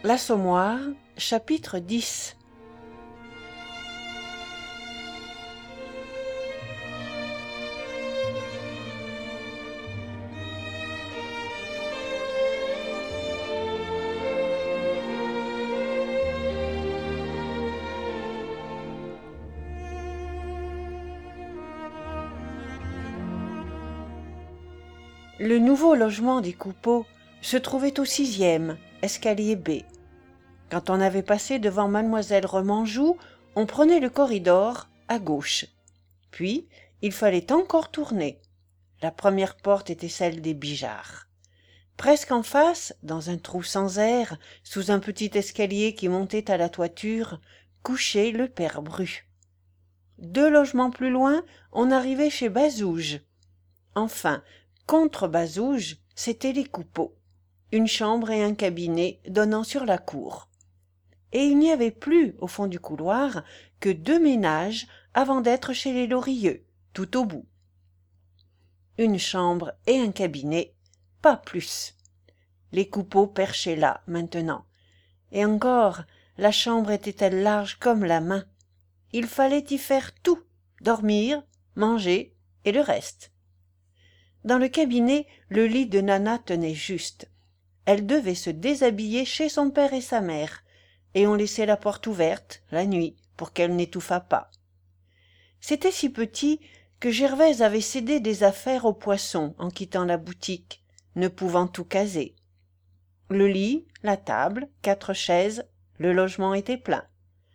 L'Assommoir, chapitre 10. Le nouveau logement des Coupeau se trouvait au 6e, escalier B. Quand on avait passé devant mademoiselle Remanjou, on prenait le corridor à gauche. Puis, il fallait encore tourner. La première porte était celle des Bijards. Presque en face, dans un trou sans air, sous un petit escalier qui montait à la toiture, couchait le père Bru. 2 logements plus loin, on arrivait chez Bazouge. Enfin, contre Bazouge, c'étaient les Coupeau, une chambre et un cabinet donnant sur la cour. Et il n'y avait plus, au fond du couloir, que 2 ménages avant d'être chez les Lorilleux, tout au bout. Une chambre et un cabinet, pas plus. Les Coupeau perchaient là, maintenant. Et encore, la chambre était-elle large comme la main. Il fallait y faire tout, dormir, manger et le reste. Dans le cabinet, le lit de Nana tenait juste. Elle devait se déshabiller chez son père et sa mère, et on laissait la porte ouverte, la nuit, pour qu'elle n'étouffât pas. C'était si petit que Gervaise avait cédé des affaires aux Poisson en quittant la boutique, ne pouvant tout caser. Le lit, la table, 4 chaises, le logement était plein.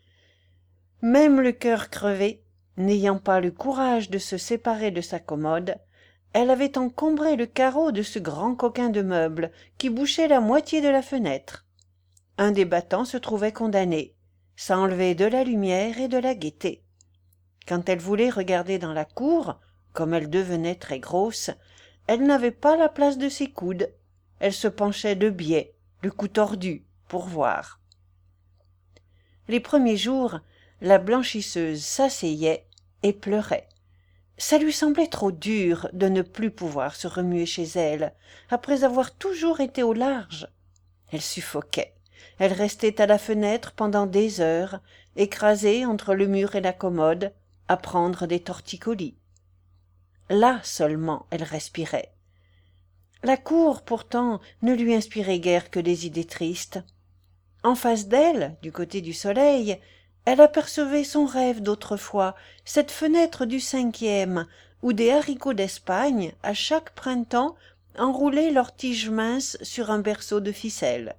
Même le cœur crevé, n'ayant pas le courage de se séparer de sa commode, elle avait encombré le carreau de ce grand coquin de meuble qui bouchait la moitié de la fenêtre. Un des battants se trouvait condamné. Ça enlevait de la lumière et de la gaieté. Quand elle voulait regarder dans la cour, comme elle devenait très grosse, elle n'avait pas la place de ses coudes. Elle se penchait de biais, le cou tordu, pour voir. Les premiers jours, la blanchisseuse s'asseyait et pleurait. Ça lui semblait trop dur de ne plus pouvoir se remuer chez elle, après avoir toujours été au large. Elle suffoquait. Elle restait à la fenêtre pendant des heures, écrasée entre le mur et la commode, à prendre des torticolis. Là seulement elle respirait. La cour, pourtant, ne lui inspirait guère que des idées tristes. En face d'elle, du côté du soleil, elle apercevait son rêve d'autrefois, cette fenêtre du 5e, où des haricots d'Espagne, à chaque printemps, enroulaient leurs tiges minces sur un berceau de ficelle.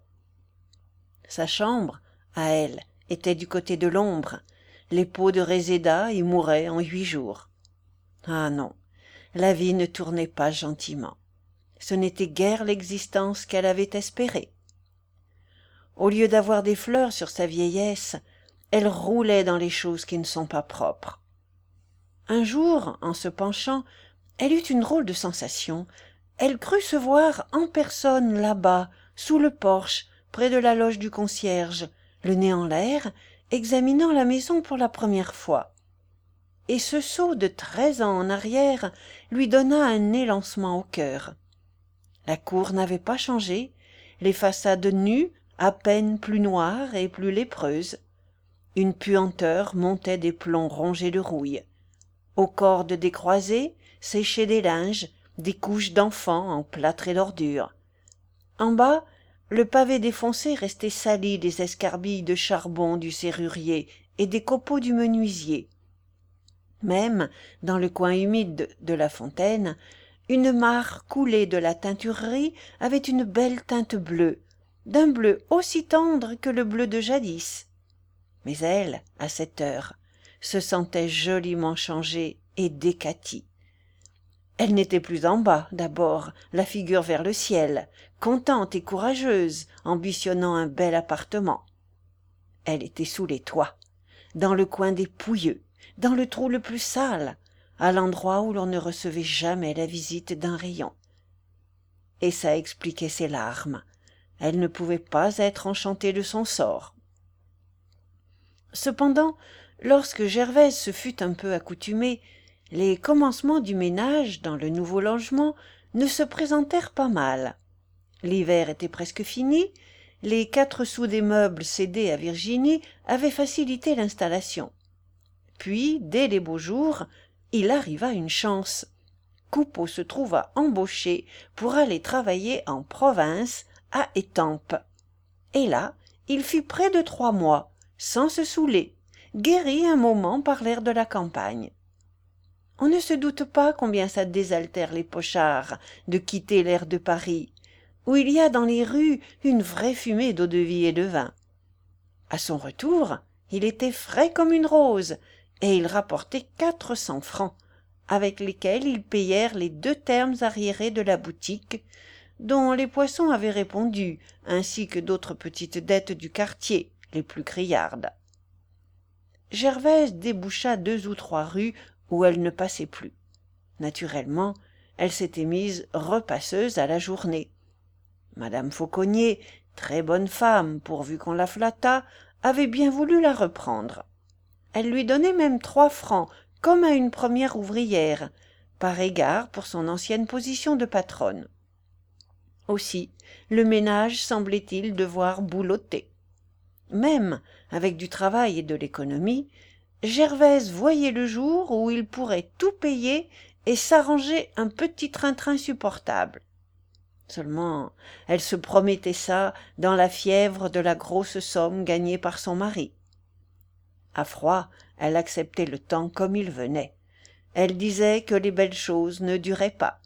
Sa chambre, à elle, était du côté de l'ombre. Les pots de réséda y mouraient en 8 jours. Ah non, la vie ne tournait pas gentiment. Ce n'était guère l'existence qu'elle avait espérée. Au lieu d'avoir des fleurs sur sa vieillesse, elle roulait dans les choses qui ne sont pas propres. Un jour, en se penchant, elle eut une drôle de sensation. Elle crut se voir en personne là-bas, sous le porche, près de la loge du concierge, le nez en l'air, examinant la maison pour la première fois. Et ce saut de 13 ans en arrière lui donna un élancement au cœur. La cour n'avait pas changé, les façades nues, à peine plus noires et plus lépreuses. Une puanteur montait des plombs rongés de rouille. Aux cordes décroisées séchaient des linges, des couches d'enfants en plâtre et d'ordures. En bas, le pavé défoncé restait sali des escarbilles de charbon du serrurier et des copeaux du menuisier. Même, dans le coin humide de la fontaine, une mare coulée de la teinturerie avait une belle teinte bleue, d'un bleu aussi tendre que le bleu de jadis. Mais elle, à cette heure, se sentait joliment changée et décatie. Elle n'était plus en bas, d'abord, la figure vers le ciel, contente et courageuse, ambitionnant un bel appartement. Elle était sous les toits, dans le coin des pouilleux, dans le trou le plus sale, à l'endroit où l'on ne recevait jamais la visite d'un rayon. Et ça expliquait ses larmes. Elle ne pouvait pas être enchantée de son sort. Cependant, lorsque Gervaise se fut un peu accoutumée, les commencements du ménage dans le nouveau logement ne se présentèrent pas mal. L'hiver était presque fini, Les 4 sous des meubles cédés à Virginie avaient facilité l'installation. Puis, dès les beaux jours, il arriva une chance. Coupeau se trouva embauché pour aller travailler en province, à Étampes. Et là, il fut près de 3 mois, sans se saouler, guéri un moment par l'air de la campagne. On ne se doute pas combien ça désaltère les pochards de quitter l'air de Paris, où il y a dans les rues une vraie fumée d'eau-de-vie et de vin. À son retour, il était frais comme une rose, et il rapportait 400 francs, avec lesquels ils payèrent les 2 termes arriérés de la boutique, dont les Poissons avaient répondu, ainsi que d'autres petites dettes du quartier, les plus criardes. Gervaise déboucha 2 ou 3 rues où elle ne passait plus. Naturellement, elle s'était mise repasseuse à la journée. Madame Fauconnier, très bonne femme pourvu qu'on la flattât, avait bien voulu la reprendre. Elle lui donnait même 3 francs, comme à une première ouvrière, par égard pour son ancienne position de patronne. Aussi, le ménage semblait-il devoir boulotter. Même avec du travail et de l'économie, Gervaise voyait le jour où il pourrait tout payer et s'arranger un petit train-train supportable. Seulement, elle se promettait ça dans la fièvre de la grosse somme gagnée par son mari. À froid, elle acceptait le temps comme il venait. Elle disait que les belles choses ne duraient pas.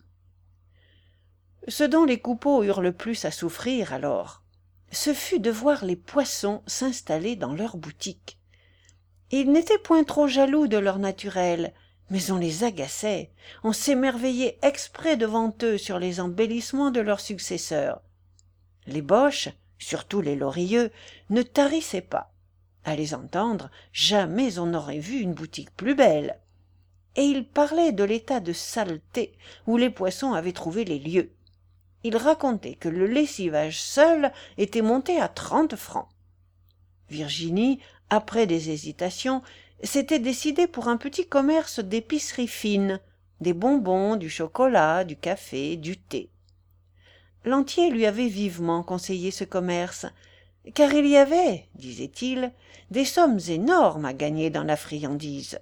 Ce dont les Coupeau eurent le plus à souffrir alors, ce fut de voir les Poissons s'installer dans leur boutique. Ils n'étaient point trop jaloux de leur naturel, mais on les agaçait, on s'émerveillait exprès devant eux sur les embellissements de leurs successeurs. Les Boches, surtout les Lorilleux, ne tarissaient pas. À les entendre, jamais on n'aurait vu une boutique plus belle. Et ils parlaient de l'état de saleté où les Poissons avaient trouvé les lieux. Ils racontaient que le lessivage seul était monté à 30 francs. Virginie, après des hésitations, s'était décidée pour un petit commerce d'épicerie fine, des bonbons, du chocolat, du café, du thé. Lantier lui avait vivement conseillé ce commerce, car il y avait, disait-il, des sommes énormes à gagner dans la friandise.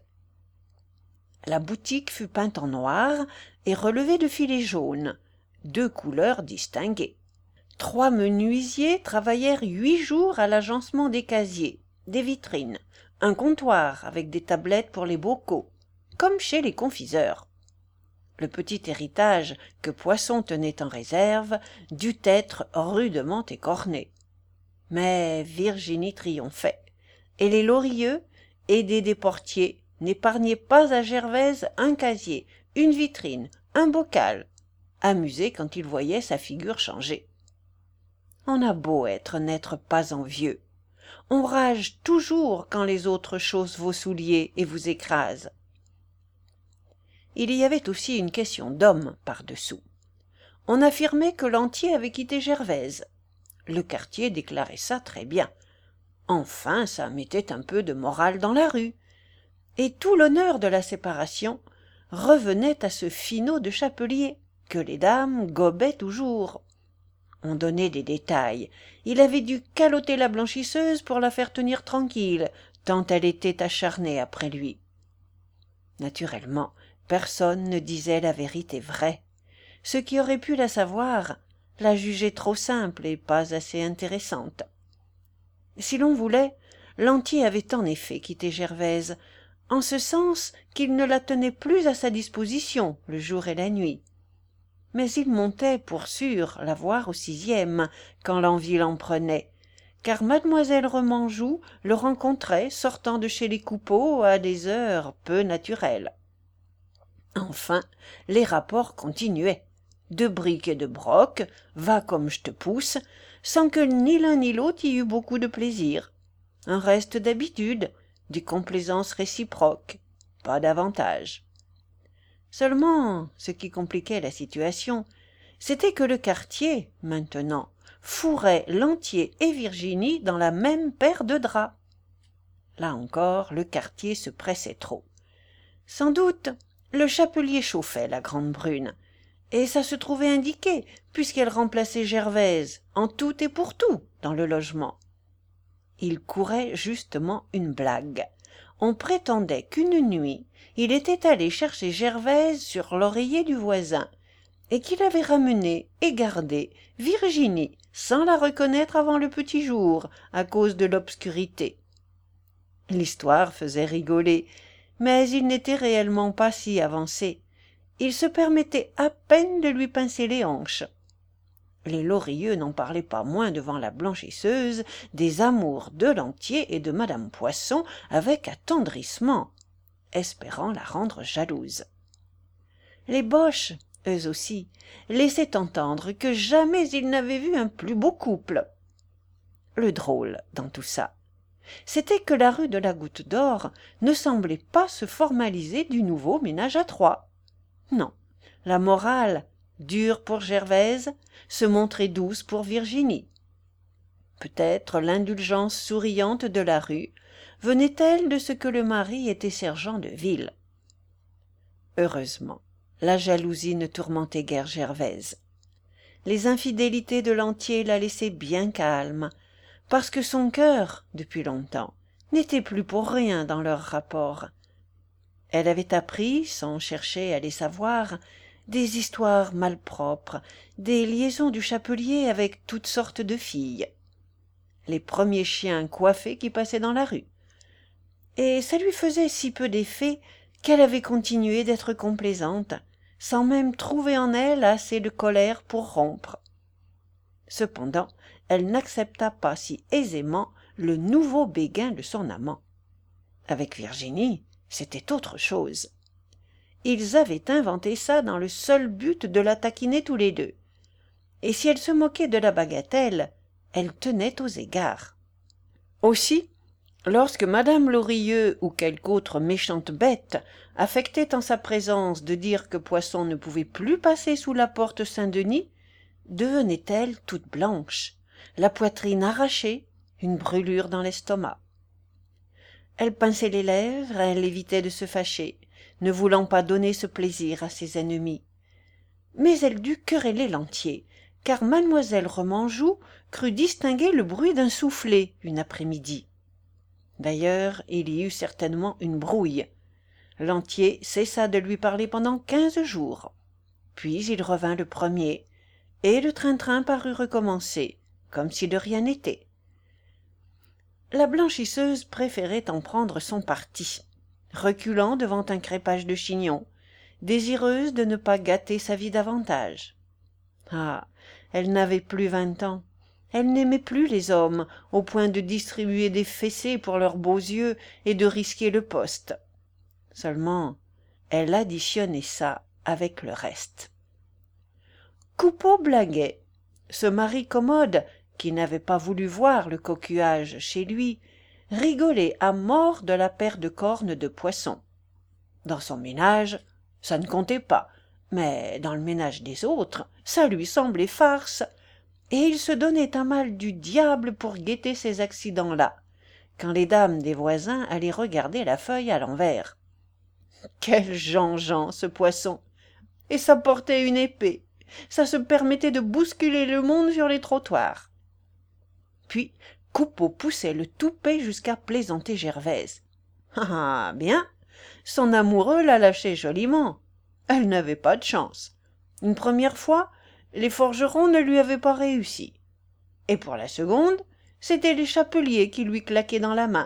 La boutique fut peinte en noir et relevée de filets jaunes, 2 couleurs distinguées. 3 menuisiers travaillèrent 8 jours à l'agencement des casiers, des vitrines, un comptoir avec des tablettes pour les bocaux, comme chez les confiseurs. Le petit héritage que Poisson tenait en réserve dut être rudement écorné. Mais Virginie triomphait, et les Lorilleux, aidés des portiers, n'épargnaient pas à Gervaise un casier, une vitrine, un bocal, amusés quand ils voyaient sa figure changer. On a beau n'être pas envieux, on rage toujours quand les autres chaussent vos souliers et vous écrasent. Il y avait aussi une question d'homme par-dessous. On affirmait que Lantier avait quitté Gervaise. Le quartier déclarait ça très bien. Enfin, ça mettait un peu de morale dans la rue. Et tout l'honneur de la séparation revenait à ce finaud de chapelier, que les dames gobaient toujours. On donnait des détails. Il avait dû caloter la blanchisseuse pour la faire tenir tranquille, tant elle était acharnée après lui. Naturellement, personne ne disait la vérité vraie. Ceux qui auraient pu la savoir la jugeaient trop simple et pas assez intéressante. Si l'on voulait, Lantier avait en effet quitté Gervaise, en ce sens qu'il ne la tenait plus à sa disposition le jour et la nuit. Mais il montait pour sûr la voir au 6e, quand l'envie l'en prenait, car mademoiselle Remanjou le rencontrait sortant de chez les Coupeau à des heures peu naturelles. Enfin, les rapports continuaient, de briques et de broc, va comme je te pousse, sans que ni l'un ni l'autre y eût beaucoup de plaisir. Un reste d'habitude, des complaisances réciproques, pas davantage. Seulement, ce qui compliquait la situation, c'était que le quartier, maintenant, fourrait Lantier et Virginie dans la même paire de draps. Là encore, le quartier se pressait trop. Sans doute, le chapelier chauffait la grande brune, et ça se trouvait indiqué, puisqu'elle remplaçait Gervaise en tout et pour tout dans le logement. Il courait justement une blague. On prétendait qu'une nuit, il était allé chercher Gervaise sur l'oreiller du voisin, et qu'il avait ramené et gardé Virginie sans la reconnaître avant le petit jour, à cause de l'obscurité. L'histoire faisait rigoler, mais il n'était réellement pas si avancé. Il se permettait à peine de lui pincer les hanches. Les Lorilleux n'en parlaient pas moins devant la blanchisseuse des amours de Lantier et de madame Poisson avec attendrissement, espérant la rendre jalouse. Les Boches, eux aussi, laissaient entendre que jamais ils n'avaient vu un plus beau couple. Le drôle dans tout ça, c'était que la rue de la Goutte d'Or ne semblait pas se formaliser du nouveau ménage à trois. Non, la morale, dure pour Gervaise, se montrait douce pour Virginie. Peut-être l'indulgence souriante de la rue venait-elle de ce que le mari était sergent de ville. Heureusement, la jalousie ne tourmentait guère Gervaise. Les infidélités de Lantier la laissaient bien calme, parce que son cœur, depuis longtemps, n'était plus pour rien dans leur rapport. Elle avait appris, sans chercher à les savoir, des histoires malpropres, des liaisons du chapelier avec toutes sortes de filles, les premiers chiens coiffés qui passaient dans la rue. Et ça lui faisait si peu d'effet qu'elle avait continué d'être complaisante, sans même trouver en elle assez de colère pour rompre. Cependant, elle n'accepta pas si aisément le nouveau béguin de son amant. Avec Virginie, c'était autre chose. Ils avaient inventé ça dans le seul but de la taquiner tous les deux. Et si elle se moquait de la bagatelle, elle tenait aux égards. Aussi, lorsque madame Lorilleux ou quelque autre méchante bête affectait en sa présence de dire que Poisson ne pouvait plus passer sous la porte Saint-Denis, devenait-elle toute blanche, la poitrine arrachée, une brûlure dans l'estomac. Elle pinçait les lèvres, elle évitait de se fâcher, ne voulant pas donner ce plaisir à ses ennemis. Mais elle dut quereller Lantier, car mademoiselle Remanjou crut distinguer le bruit d'un soufflet une après-midi. D'ailleurs, il y eut certainement une brouille. Lantier cessa de lui parler pendant 15 jours. Puis il revint le premier, et le train-train parut recommencer, comme si de rien n'était. La blanchisseuse préférait en prendre son parti, reculant devant un crépage de chignon, désireuse de ne pas gâter sa vie davantage. Ah, elle n'avait plus 20 ans, elle n'aimait plus les hommes, au point de distribuer des fessées pour leurs beaux yeux et de risquer le poste. Seulement, elle additionnait ça avec le reste. Coupeau blaguait. Ce mari commode, qui n'avait pas voulu voir le coquillage chez lui, rigolait à mort de la paire de cornes de Poisson. Dans son ménage, ça ne comptait pas, mais dans le ménage des autres, ça lui semblait farce, et il se donnait un mal du diable pour guetter ces accidents-là, quand les dames des voisins allaient regarder la feuille à l'envers. Quel Jean-Jean, ce Poisson! Et ça portait une épée, ça se permettait de bousculer le monde sur les trottoirs. Puis Coupeau poussait le toupet jusqu'à plaisanter Gervaise. Ah, bien, son amoureux la lâchait joliment. Elle n'avait pas de chance. Une première fois, les forgerons ne lui avaient pas réussi. Et pour la seconde, c'étaient les chapeliers qui lui claquaient dans la main.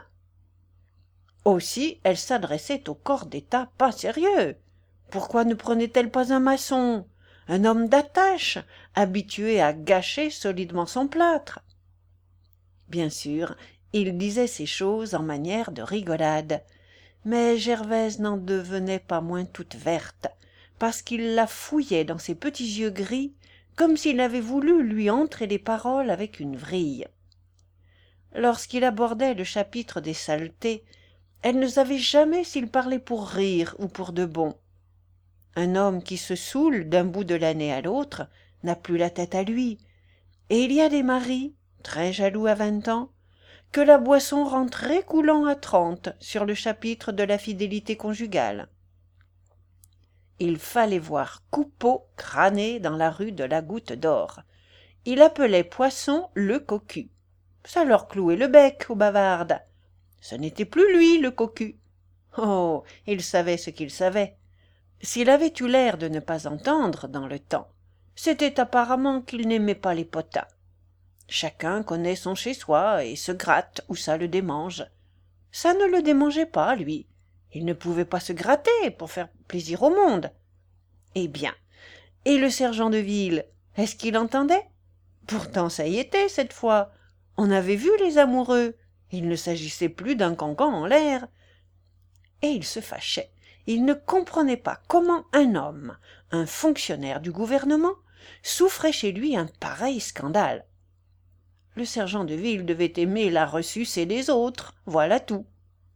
Aussi, elle s'adressait au corps d'État pas sérieux. Pourquoi ne prenait-elle pas un maçon, un homme d'attache, habitué à gâcher solidement son plâtre? Bien sûr, il disait ces choses en manière de rigolade, mais Gervaise n'en devenait pas moins toute verte, parce qu'il la fouillait dans ses petits yeux gris, comme s'il avait voulu lui entrer les paroles avec une vrille. Lorsqu'il abordait le chapitre des saletés, elle ne savait jamais s'il parlait pour rire ou pour de bon. Un homme qui se saoule d'un bout de l'année à l'autre n'a plus la tête à lui, et il y a des maris, très jaloux à 20 ans, que la boisson rend très coulant à 30 sur le chapitre de la fidélité conjugale. Il fallait voir Coupeau crâner dans la rue de la Goutte d'Or. Il appelait Poisson le cocu. Ça leur clouait le bec aux bavardes. Ce n'était plus lui, le cocu. Oh, il savait ce qu'il savait. S'il avait eu l'air de ne pas entendre dans le temps, c'était apparemment qu'il n'aimait pas les potins. Chacun connaît son chez-soi et se gratte où ça le démange. Ça ne le démangeait pas, lui. Il ne pouvait pas se gratter pour faire plaisir au monde. Eh bien, et le sergent de ville, est-ce qu'il entendait? Pourtant ça y était cette fois. On avait vu les amoureux. Il ne s'agissait plus d'un cancan en l'air. Et il se fâchait. Il ne comprenait pas comment un homme, un fonctionnaire du gouvernement, souffrait chez lui un pareil scandale. Le sergent de ville devait aimer la ressucée des autres, voilà tout.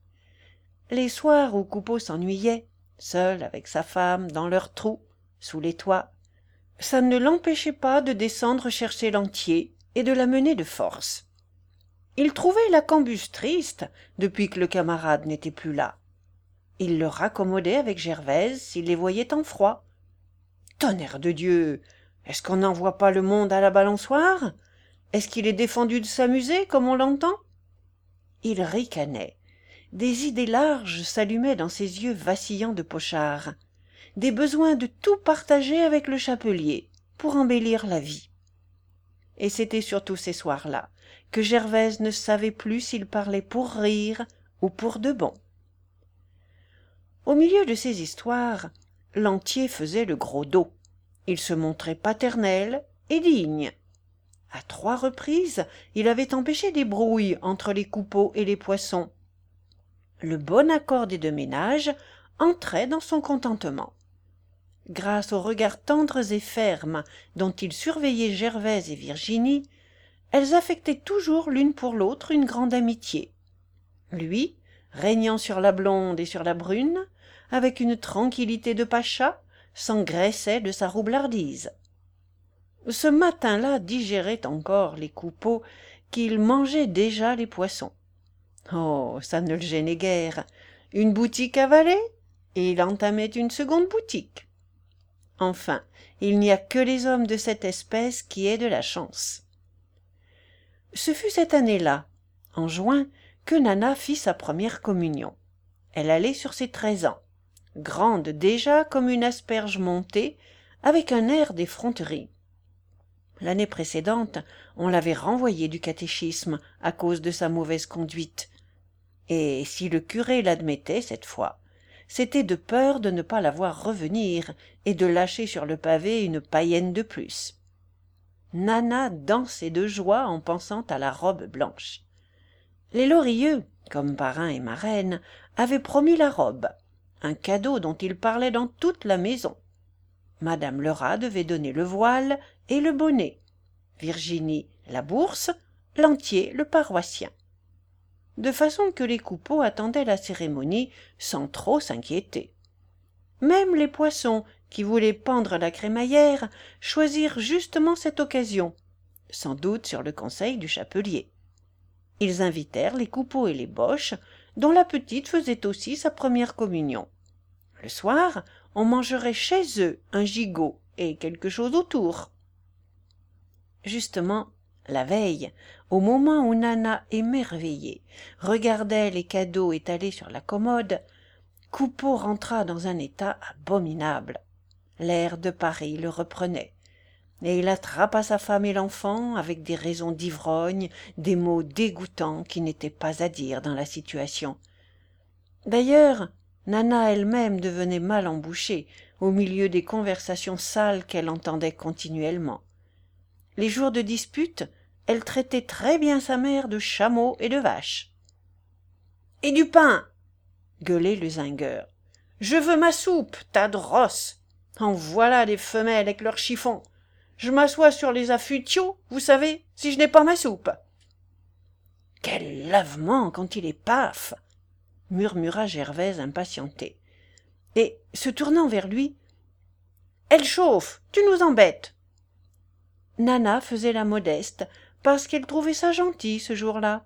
Les soirs où Coupeau s'ennuyait, seul avec sa femme dans leur trou, sous les toits, ça ne l'empêchait pas de descendre chercher Lantier et de l'amener de force. Il trouvait la Cambuse triste depuis que le camarade n'était plus là. Il le raccommodait avec Gervaise s'il les voyait en froid. Tonnerre de Dieu! Est-ce qu'on n'envoie pas le monde à la balançoire? Est-ce qu'il est défendu de s'amuser comme on l'entend? Il ricanait. Des idées larges s'allumaient dans ses yeux vacillants de pochard. Des besoins de tout partager avec le chapelier pour embellir la vie. Et c'était surtout ces soirs-là que Gervaise ne savait plus s'il parlait pour rire ou pour de bon. Au milieu de ces histoires, Lantier faisait le gros dos. Il se montrait paternel et digne. À 3 reprises, il avait empêché des brouilles entre les Coupeau et les Poisson. Le bon accord des deux ménages entrait dans son contentement. Grâce aux regards tendres et fermes dont il surveillait Gervaise et Virginie, elles affectaient toujours l'une pour l'autre une grande amitié. Lui, régnant sur la blonde et sur la brune, avec une tranquillité de pacha, s'engraissait de sa roublardise. Ce matin-là digérait encore les Coupeau qu'il mangeait déjà les Poissons. Oh, ça ne le gênait guère. Une boutique avalée, et il entamait une seconde boutique. Enfin, il n'y a que les hommes de cette espèce qui aient de la chance. Ce fut cette année-là, en juin, que Nana fit sa première communion. Elle allait sur ses 13 ans, grande déjà comme une asperge montée, avec un air d'effronterie. L'année précédente, on l'avait renvoyée du catéchisme à cause de sa mauvaise conduite. Et si le curé l'admettait cette fois, c'était de peur de ne pas la voir revenir et de lâcher sur le pavé une païenne de plus. Nana dansait de joie en pensant à la robe blanche. Les Lorilleux, comme parrain et marraine, avaient promis la robe, un cadeau dont ils parlaient dans toute la maison. Madame Lerat devait donner le voile et le bonnet, Virginie la bourse, Lantier le paroissien. De façon que les Coupeau attendaient la cérémonie sans trop s'inquiéter. Même les Poissons, qui voulaient pendre la crémaillère, choisirent justement cette occasion, sans doute sur le conseil du chapelier. Ils invitèrent les Coupeau et les Boches, dont la petite faisait aussi sa première communion. Le soir, on mangerait chez eux un gigot et quelque chose autour. Justement, la veille, au moment où Nana, émerveillée, regardait les cadeaux étalés sur la commode, Coupeau rentra dans un état abominable. L'air de Paris le reprenait, et il attrapa sa femme et l'enfant avec des raisons d'ivrogne, des mots dégoûtants qui n'étaient pas à dire dans la situation. D'ailleurs, Nana elle-même devenait mal embouchée au milieu des conversations sales qu'elle entendait continuellement. Les jours de dispute, elle traitait très bien sa mère de chameau et de vache. « Et du pain !» gueulait le zingueur. « Je veux ma soupe, tas de rosse. En voilà des femelles avec leur chiffon. Je m'assois sur les affûtiaux, vous savez, si je n'ai pas ma soupe. »« Quel lavement quand il est paf !» murmura Gervaise impatientée. Et, se tournant vers lui, « Elle chauffe, tu nous embêtes !» Nana faisait la modeste, parce qu'elle trouvait ça gentil ce jour-là.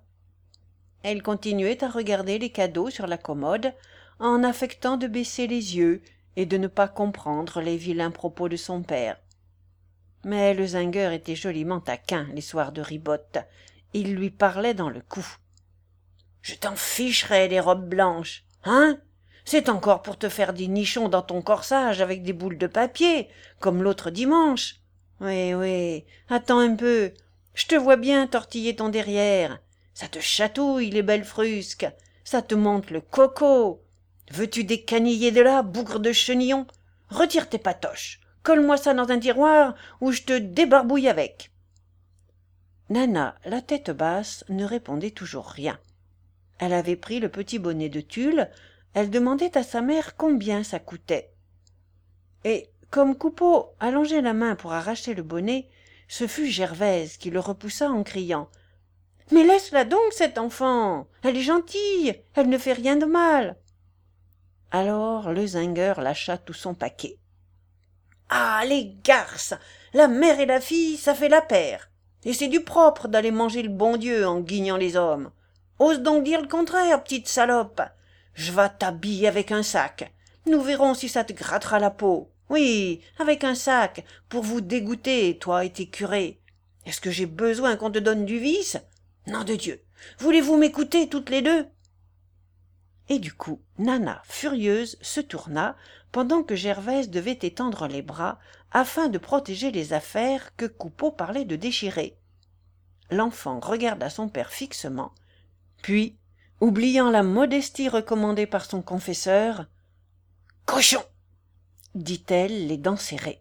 Elle continuait à regarder les cadeaux sur la commode, en affectant de baisser les yeux et de ne pas comprendre les vilains propos de son père. Mais le zingueur était joliment taquin les soirs de ribote. Il lui parlait dans le cou. « Je t'en ficherai des robes blanches, hein? C'est encore pour te faire des nichons dans ton corsage avec des boules de papier, comme l'autre dimanche. Oui, oui, attends un peu, je te vois bien tortiller ton derrière. Ça te chatouille, les belles frusques, ça te monte le coco. Veux-tu décaniller de là, bougre de chenillon? Retire tes patoches, colle-moi ça dans un tiroir ou je te débarbouille avec. » Nana, la tête basse, ne répondait toujours rien. Elle avait pris le petit bonnet de tulle, elle demandait à sa mère combien ça coûtait. Et comme Coupeau allongeait la main pour arracher le bonnet, ce fut Gervaise qui le repoussa en criant « Mais laisse-la donc, cette enfant, elle est gentille, elle ne fait rien de mal. » Alors le zingueur lâcha tout son paquet. « Ah, les garces, la mère et la fille, ça fait la paire. Et c'est du propre d'aller manger le bon Dieu en guignant les hommes. Ose donc dire le contraire, petite salope. Je vas t'habiller avec un sac. Nous verrons si ça te grattera la peau. Oui, avec un sac, pour vous dégoûter, toi et tes curés. Est-ce que j'ai besoin qu'on te donne du vice? Nom de Dieu, voulez-vous m'écouter toutes les deux? » Et du coup, Nana, furieuse, se tourna, pendant que Gervaise devait étendre les bras, afin de protéger les affaires que Coupeau parlait de déchirer. L'enfant regarda son père fixement, puis, oubliant la modestie recommandée par son confesseur, « Cochon !» dit-elle, les dents serrées.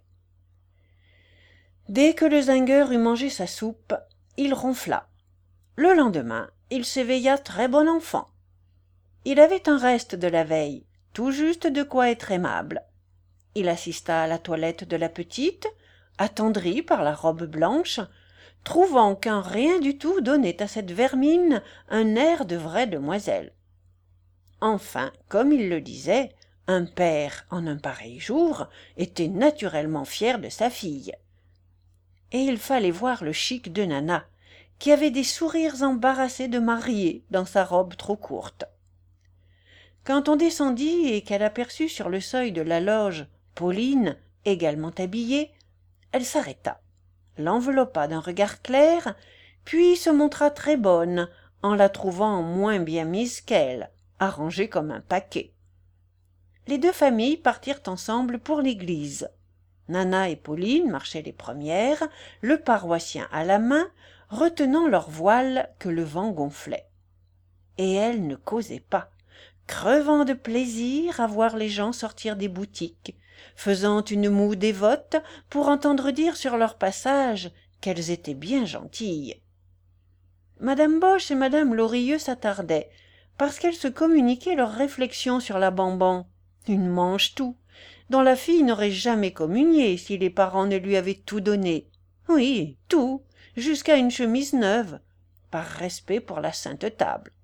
Dès que le zingueur eut mangé sa soupe, il ronfla. Le lendemain, il s'éveilla très bon enfant. Il avait un reste de la veille, tout juste de quoi être aimable. Il assista à la toilette de la petite, attendri par la robe blanche, trouvant qu'un rien du tout donnait à cette vermine un air de vraie demoiselle. Enfin, comme il le disait, un père, en un pareil jour, était naturellement fier de sa fille. Et il fallait voir le chic de Nana, qui avait des sourires embarrassés de mariée dans sa robe trop courte. Quand on descendit et qu'elle aperçut sur le seuil de la loge Pauline, également habillée, elle s'arrêta, l'enveloppa d'un regard clair, puis se montra très bonne, en la trouvant moins bien mise qu'elle, arrangée comme un paquet. Les deux familles partirent ensemble pour l'église. Nana et Pauline marchaient les premières, le paroissien à la main, retenant leur voile que le vent gonflait. Et elles ne causaient pas, crevant de plaisir à voir les gens sortir des boutiques, faisant une moue dévote pour entendre dire sur leur passage qu'elles étaient bien gentilles. Madame Boche et madame Lorilleux s'attardaient, parce qu'elles se communiquaient leurs réflexions sur la Bamban, une mange-tout, dont la fille n'aurait jamais communié si les parents ne lui avaient tout donné. Oui, tout, jusqu'à une chemise neuve, par respect pour la sainte table.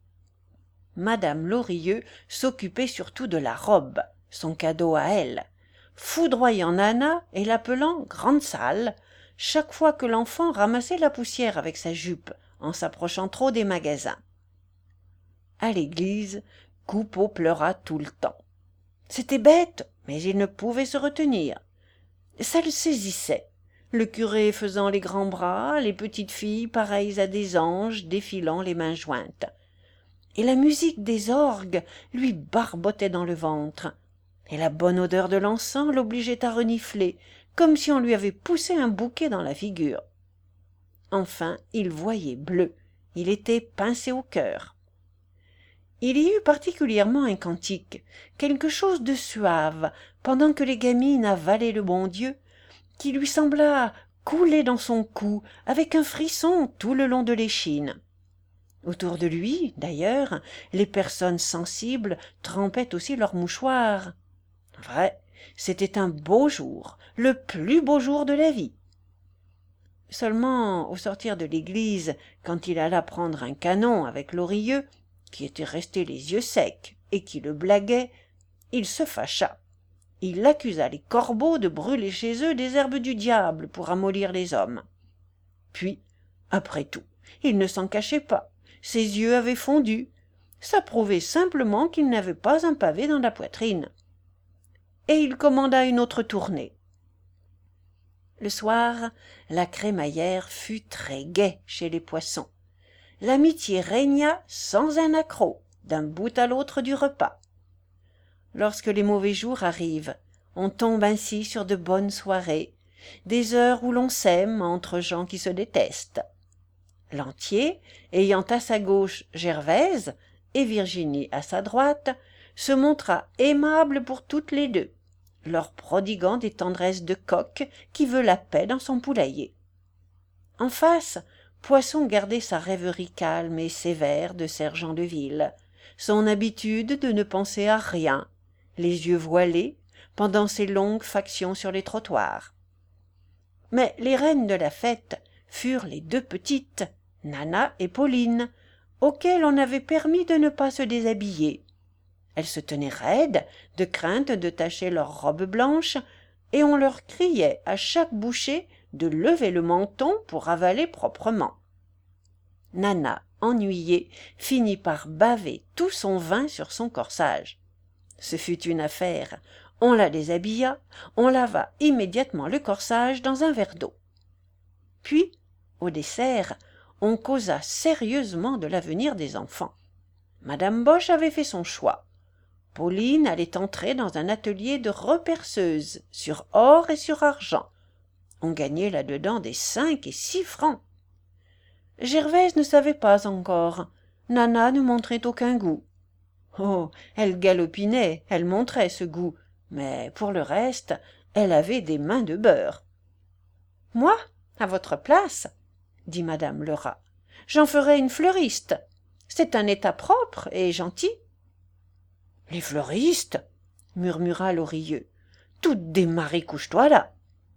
Madame Lorilleux s'occupait surtout de la robe, son cadeau à elle, foudroyant Nana et l'appelant grande salle, chaque fois que l'enfant ramassait la poussière avec sa jupe en s'approchant trop des magasins. À l'église, Coupeau pleura tout le temps. C'était bête, mais il ne pouvait se retenir. Ça le saisissait, le curé faisant les grands bras, les petites filles pareilles à des anges défilant les mains jointes. Et la musique des orgues lui barbotait dans le ventre, et la bonne odeur de l'encens l'obligeait à renifler, comme si on lui avait poussé un bouquet dans la figure. Enfin, il voyait bleu, il était pincé au cœur. Il y eut particulièrement un cantique, quelque chose de suave, pendant que les gamines avalaient le bon Dieu, qui lui sembla couler dans son cou avec un frisson tout le long de l'échine. Autour de lui, d'ailleurs, les personnes sensibles trempaient aussi leurs mouchoirs. Vrai, c'était un beau jour, le plus beau jour de la vie. Seulement, au sortir de l'église, quand il alla prendre un canon avec Lorilleux, qui était resté les yeux secs et qui le blaguait, il se fâcha. Il accusa les corbeaux de brûler chez eux des herbes du diable pour amollir les hommes. Puis, après tout, il ne s'en cachait pas. Ses yeux avaient fondu. Ça prouvait simplement qu'il n'avait pas un pavé dans la poitrine. et il commanda une autre tournée. Le soir, la crémaillère fut très gaie chez les Poissons. L'amitié régna sans un accroc, d'un bout à l'autre du repas. Lorsque les mauvais jours arrivent, on tombe ainsi sur de bonnes soirées, des heures où l'on s'aime entre gens qui se détestent. Lantier, ayant à sa gauche Gervaise et Virginie à sa droite, se montra aimable pour toutes les deux, leur prodiguant des tendresses de coq qui veut la paix dans son poulailler. En face, Poisson gardait sa rêverie calme et sévère de sergent de ville, son habitude de ne penser à rien, les yeux voilés, pendant ses longues factions sur les trottoirs. Mais les reines de la fête furent les deux petites, Nana et Pauline, auxquelles on avait permis de ne pas se déshabiller. Elles se tenaient raides, de crainte de tacher leurs robes blanches, et on leur criait à chaque bouchée de lever le menton pour avaler proprement. Nana, ennuyée, finit par baver tout son vin sur son corsage. Ce fut une affaire. On la déshabilla, on lava immédiatement le corsage dans un verre d'eau. Puis, au dessert, on causa sérieusement de l'avenir des enfants. Madame Boche avait fait son choix. Pauline allait entrer dans un atelier de reperceuse, sur or et sur argent. On gagnait là-dedans des 5 et 6 francs. Gervaise ne savait pas encore. Nana ne montrait aucun goût. Oh, elle galopinait, elle montrait ce goût, mais pour le reste, elle avait des mains de beurre. « Moi, à votre place, dit madame Lerat, j'en ferai une fleuriste. C'est un état propre et gentil. »« Les fleuristes » murmura Lorilleux. « Toutes des maris couche-toi là. »«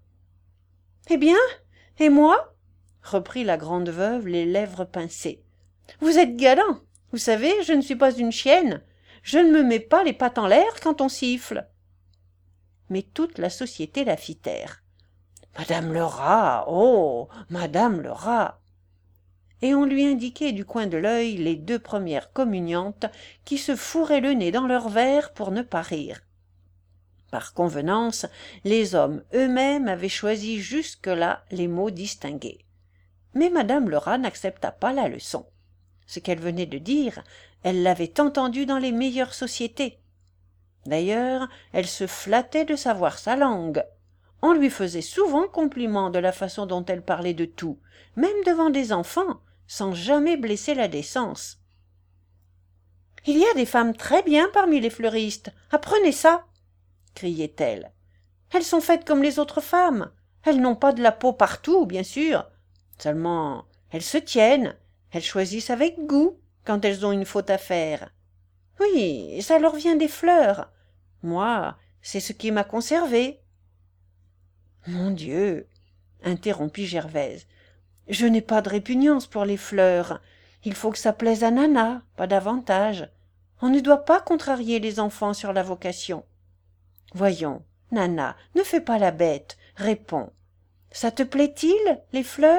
Eh bien, et moi ?» reprit la grande veuve, les lèvres pincées. « Vous êtes galant. Vous savez, je ne suis pas une chienne. Je ne me mets pas les pattes en l'air quand on siffle. » Mais toute la société la fit taire. « Madame Lerat, oh, madame Lerat !» Et on lui indiquait du coin de l'œil les 2 premières communiantes qui se fourraient le nez dans leur verre pour ne pas rire. Par convenance, les hommes eux-mêmes avaient choisi jusque-là les mots distingués. Mais madame Lerat n'accepta pas la leçon. Ce qu'elle venait de dire, elle l'avait entendu dans les meilleures sociétés. D'ailleurs, elle se flattait de savoir sa langue. On lui faisait souvent compliment de la façon dont elle parlait de tout, même devant des enfants, sans jamais blesser la décence. « Il y a des femmes très bien parmi les fleuristes, apprenez ça !» criait-elle. « Elles sont faites comme les autres femmes. Elles n'ont pas de la peau partout, bien sûr. Seulement, elles se tiennent, elles choisissent avec goût quand elles ont une faute à faire. Oui, ça leur vient des fleurs. Moi, c'est ce qui m'a conservé. »« Mon Dieu !» interrompit Gervaise. « Je n'ai pas de répugnance pour les fleurs. Il faut que ça plaise à Nana, pas davantage. On ne doit pas contrarier les enfants sur la vocation. Voyons, Nana, ne fais pas la bête, réponds. Ça te plaît-il, les fleurs ?»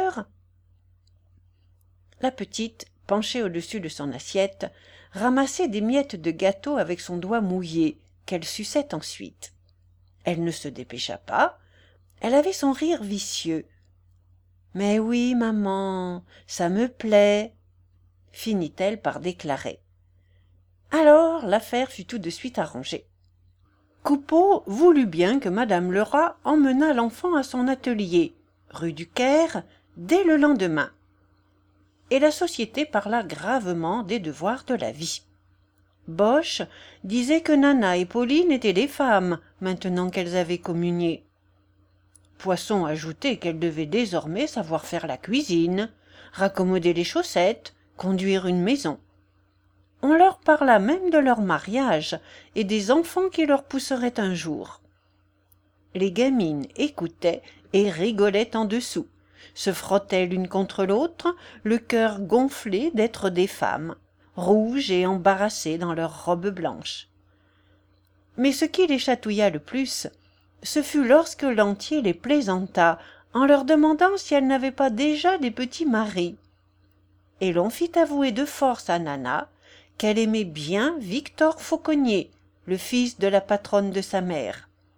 La petite, penchée au-dessus de son assiette, ramassait des miettes de gâteau avec son doigt mouillé, qu'elle suçait ensuite. Elle ne se dépêcha pas, elle avait son rire vicieux. « Mais oui, maman, ça me plaît, » finit-elle par déclarer. Alors l'affaire fut tout de suite arrangée. Coupeau voulut bien que madame Lerat emmenât l'enfant à son atelier, rue du Caire, dès le lendemain. Et la société parla gravement des devoirs de la vie. Boche disait que Nana et Pauline étaient des femmes, maintenant qu'elles avaient communié. Poisson ajoutait qu'elles devaient désormais savoir faire la cuisine, raccommoder les chaussettes, conduire une maison. On leur parla même de leur mariage et des enfants qui leur pousseraient un jour. Les gamines écoutaient et rigolaient en dessous, se frottaient l'une contre l'autre, le cœur gonflé d'être des femmes, rouges et embarrassées dans leurs robes blanches. Mais ce qui les chatouilla le plus, ce fut lorsque Lantier les plaisanta en leur demandant si elles n'avaient pas déjà des petits maris. Et l'on fit avouer de force à Nana qu'elle aimait bien Victor Fauconnier, le fils de la patronne de sa mère,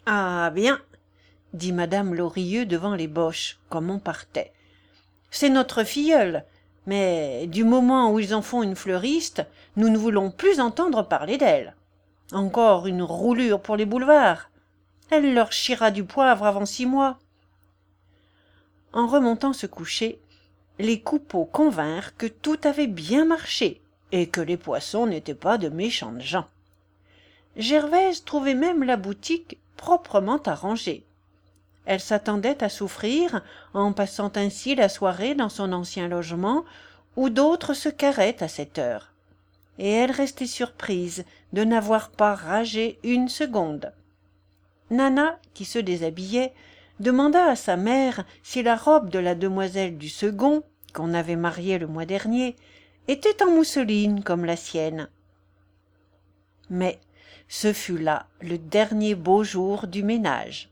Ah bien, dit madame Lorilleux devant les boches, comme on partait. C'est notre filleule, mais du moment où ils en font une fleuriste, nous ne voulons plus entendre parler d'elle. Encore une roulure pour les boulevards. Elle leur chiera du poivre avant 6 mois. En remontant se coucher, les Coupeau convinrent que tout avait bien marché et que les Poisson n'étaient pas de méchantes gens. Gervaise trouvait même la boutique proprement arrangée. Elle s'attendait à souffrir en passant ainsi la soirée dans son ancien logement où d'autres se carraient à cette heure. Et elle restait surprise de n'avoir pas ragé une seconde. Nana, qui se déshabillait, demanda à sa mère si la robe de la demoiselle du second, qu'on avait mariée le mois dernier, était en mousseline comme la sienne. Mais ce fut là le dernier beau jour du ménage.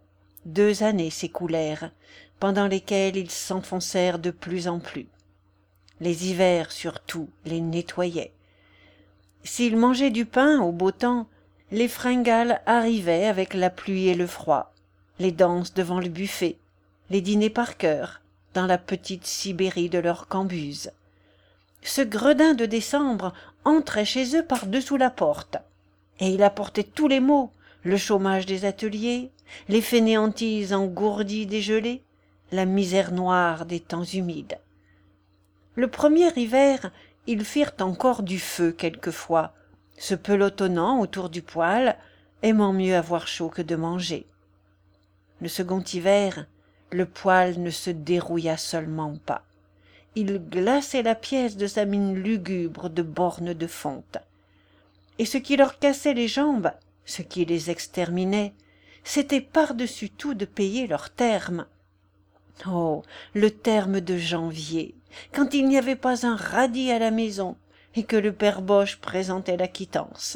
2 années s'écoulèrent, pendant lesquelles ils s'enfoncèrent de plus en plus. Les hivers surtout les nettoyaient. S'ils mangeaient du pain au beau temps, les fringales arrivaient avec la pluie et le froid, les danses devant le buffet, les dîners par cœur, dans la petite Sibérie de leur cambuse. Ce gredin de décembre entrait chez eux par-dessous la porte, et il apportait tous les maux, le chômage des ateliers, les fainéantises engourdies des gelées, la misère noire des temps humides. Le premier hiver, ils firent encore du feu quelquefois, se pelotonnant autour du poêle, aimant mieux avoir chaud que de manger. Le second hiver, le poêle ne se dérouilla seulement pas. Il glaçait la pièce de sa mine lugubre de bornes de fonte. Et ce qui leur cassait les jambes, ce qui les exterminait, c'était par-dessus tout de payer leur terme. Oh, le terme de janvier, quand il n'y avait pas un radis à la maison et que le père Boche présentait la quittance.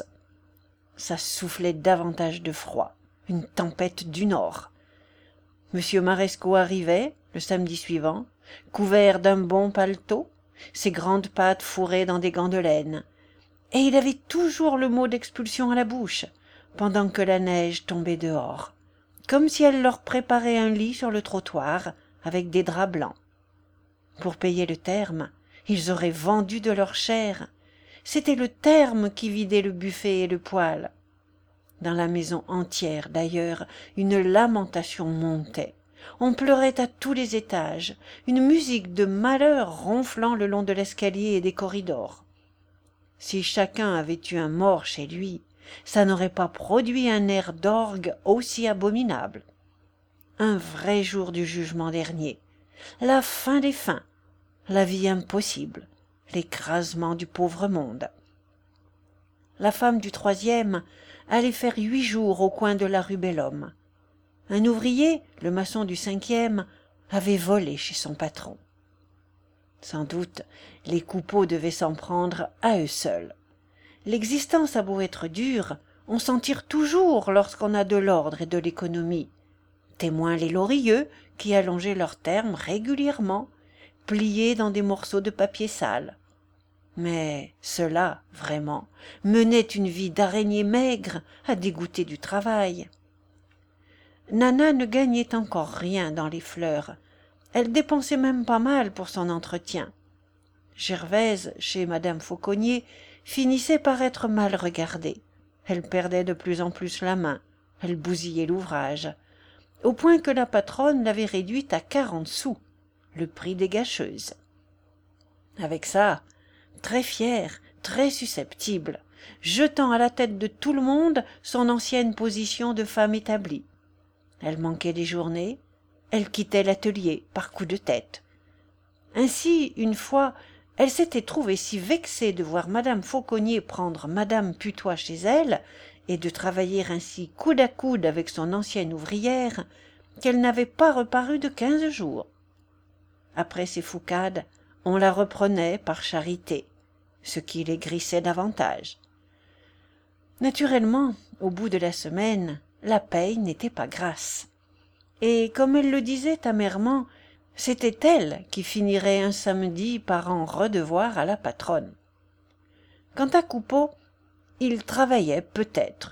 Ça soufflait davantage de froid, une tempête du nord. Monsieur Marescot arrivait, le samedi suivant, couvert d'un bon paletot, ses grandes pattes fourrées dans des gants de laine, et il avait toujours le mot d'expulsion à la bouche, pendant que la neige tombait dehors, comme si elle leur préparait un lit sur le trottoir, avec des draps blancs. Pour payer le terme, ils auraient vendu de leur chair. C'était le terme qui vidait le buffet et le poêle. Dans la maison entière, d'ailleurs, une lamentation montait. On pleurait à tous les étages, une musique de malheur ronflant le long de l'escalier et des corridors. Si chacun avait eu un mort chez lui, ça n'aurait pas produit un air d'orgue aussi abominable. Un vrai jour du jugement dernier, la fin des fins, la vie impossible, l'écrasement du pauvre monde. La femme du troisième allait faire 8 jours au coin de la rue Belhomme. Un ouvrier, le maçon du cinquième, avait volé chez son patron. Sans doute, les Coupeau devaient s'en prendre à eux seuls. L'existence a beau être dure, on s'en tire toujours lorsqu'on a de l'ordre et de l'économie. Témoins les Lorilleux, qui allongeaient leurs termes régulièrement, pliés dans des morceaux de papier sale. Mais ceux-là, vraiment, menaient une vie d'araignée maigre à dégoûter du travail. Nana ne gagnait encore rien dans les fleurs. Elle dépensait même pas mal pour son entretien. Gervaise, chez madame Fauconnier, finissait par être mal regardée. Elle perdait de plus en plus la main. Elle bousillait l'ouvrage, au point que la patronne l'avait réduite à 40 sous, le prix des gâcheuses. Avec ça, très fière, très susceptible, jetant à la tête de tout le monde son ancienne position de femme établie. Elle manquait des journées, elle quittait l'atelier par coup de tête. Ainsi, une fois, elle s'était trouvée si vexée de voir madame Fauconnier prendre madame Putois chez elle et de travailler ainsi coude à coude avec son ancienne ouvrière qu'elle n'avait pas reparu de 15 jours. Après ces foucades, on la reprenait par charité, ce qui les grissait davantage. Naturellement, au bout de la semaine, la paye n'était pas grasse. Et comme elle le disait amèrement, c'était elle qui finirait un samedi par en redevoir à la patronne. Quant à Coupeau, il travaillait peut-être,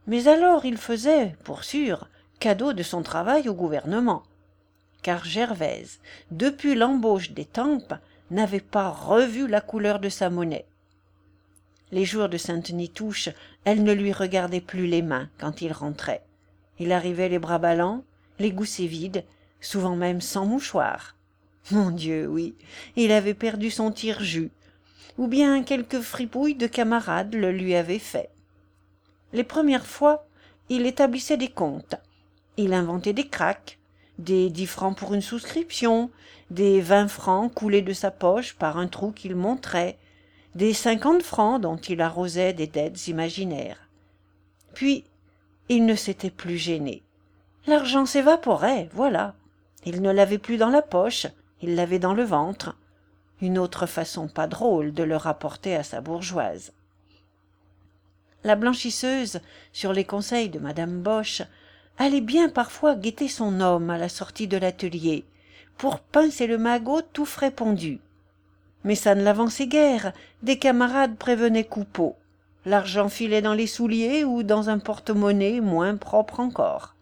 Mais alors il faisait, pour sûr, cadeau de son travail au gouvernement. Car Gervaise, depuis l'embauche d'Étampes, n'avait pas revu la couleur de sa monnaie. Les jours de Sainte-Nitouche, elle ne lui regardait plus les mains quand il rentrait. Il arrivait les bras ballants, les goussets vides, souvent même sans mouchoir. Mon Dieu, oui, il avait perdu son tire-jus, ou bien quelque fripouille de camarade le lui avait fait. Les premières fois, il établissait des comptes. Il inventait des cracks, des 10 francs pour une souscription, des 20 francs coulés de sa poche par un trou qu'il montrait, des 50 francs dont il arrosait des dettes imaginaires. Puis, il ne s'était plus gêné. L'argent s'évaporait, voilà. Il ne l'avait plus dans la poche, il l'avait dans le ventre. Une autre façon pas drôle de le rapporter à sa bourgeoise. La blanchisseuse, sur les conseils de madame Boche, allait bien parfois guetter son homme à la sortie de l'atelier, pour pincer le magot tout frais pondu. Mais ça ne l'avançait guère, des camarades prévenaient Coupeau. L'argent filait dans les souliers ou dans un porte-monnaie moins propre encore.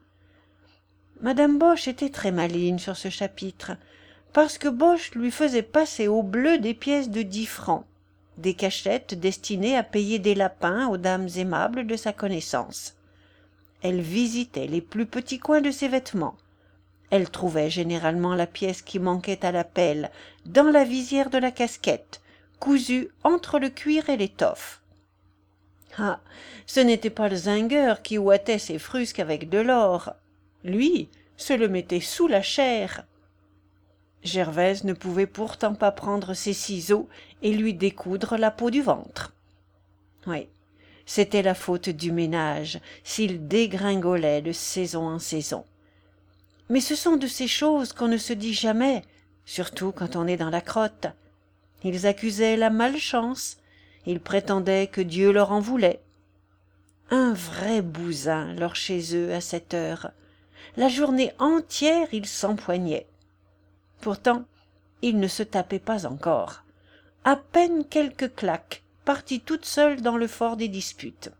Madame Boche était très maligne sur ce chapitre, parce que Boche lui faisait passer au bleu des pièces de 10 francs, des cachettes destinées à payer des lapins aux dames aimables de sa connaissance. Elle visitait les plus petits coins de ses vêtements. Elle trouvait généralement la pièce qui manquait à la pelle dans la visière de la casquette, cousue entre le cuir et l'étoffe. Ah, ce n'était pas le zingueur qui ouatait ses frusques avec de l'or. Lui se le mettait sous la chair. Gervaise ne pouvait pourtant pas prendre ses ciseaux et lui découdre la peau du ventre. Oui, c'était la faute du ménage s'il dégringolait de saison en saison. Mais ce sont de ces choses qu'on ne se dit jamais, surtout quand on est dans la crotte. Ils accusaient la malchance, ils prétendaient que Dieu leur en voulait. Un vrai bousin, lors chez eux à cette heure. La journée entière, ils s'empoignaient. Pourtant, ils ne se tapaient pas encore. À peine quelques claques, parties toutes seules dans le fort des disputes.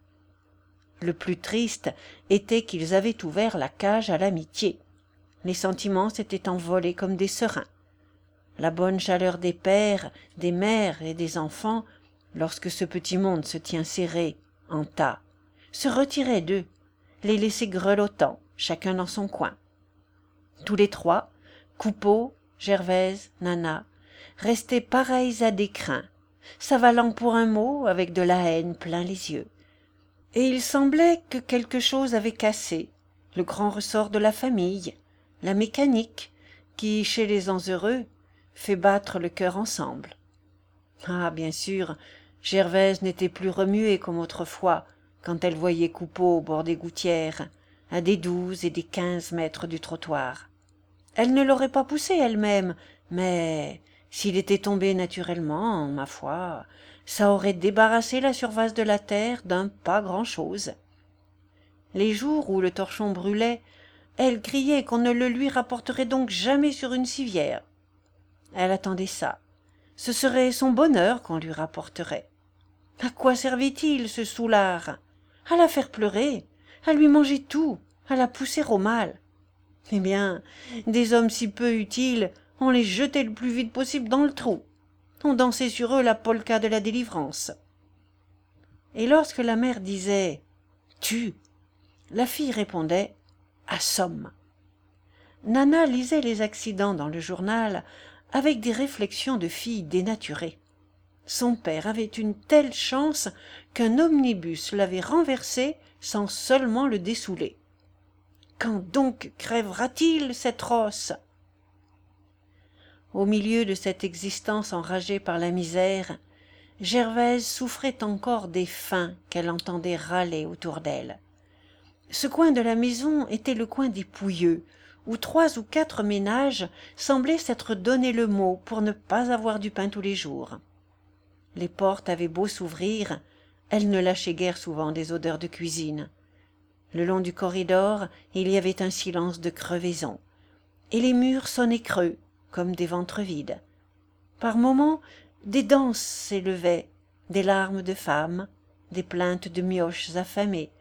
Le plus triste était qu'ils avaient ouvert la cage à l'amitié. Les sentiments s'étaient envolés comme des serins. La bonne chaleur des pères, des mères et des enfants, lorsque ce petit monde se tient serré, en tas, se retirait d'eux, les laissait grelottant, chacun dans son coin. Tous les trois, Coupeau, Gervaise, Nana, restaient pareils à des crins, s'avalant pour un mot avec de la haine plein les yeux. Et il semblait que quelque chose avait cassé, le grand ressort de la famille, la mécanique, qui, chez les gens heureux, fait battre le cœur ensemble. Ah, bien sûr, Gervaise n'était plus remuée comme autrefois, quand elle voyait Coupeau au bord des gouttières, à des 12 et des 15 mètres du trottoir. Elle ne l'aurait pas poussé elle-même, mais s'il était tombé naturellement, ma foi, ça aurait débarrassé la surface de la terre d'un pas grand-chose. Les jours où le torchon brûlait, elle criait qu'on ne le lui rapporterait donc jamais sur une civière. Elle attendait ça. Ce serait son bonheur qu'on lui rapporterait. À quoi servait-il, ce soulard? À la faire pleurer, à lui manger tout, à la pousser au mal. Eh bien, des hommes si peu utiles, on les jetait le plus vite possible dans le trou. On dansait sur eux la polka de la délivrance. Et lorsque la mère disait « tue », la fille répondait « assomme ». Nana lisait les accidents dans le journal avec des réflexions de fille dénaturée. Son père avait une telle chance qu'un omnibus l'avait renversé sans seulement le dessouler. Quand donc crèvera-t-il, cette rosse? Au milieu de cette existence enragée par la misère, Gervaise souffrait encore des faims qu'elle entendait râler autour d'elle. Ce coin de la maison était le coin des pouilleux, où 3 ou 4 ménages semblaient s'être donné le mot pour ne pas avoir du pain tous les jours. Les portes avaient beau s'ouvrir, elles ne lâchaient guère souvent des odeurs de cuisine. Le long du corridor, il y avait un silence de crevaison, et les murs sonnaient creux, comme des ventres vides. Par moments, des danses s'élevaient, des larmes de femmes, des plaintes de mioches affamées,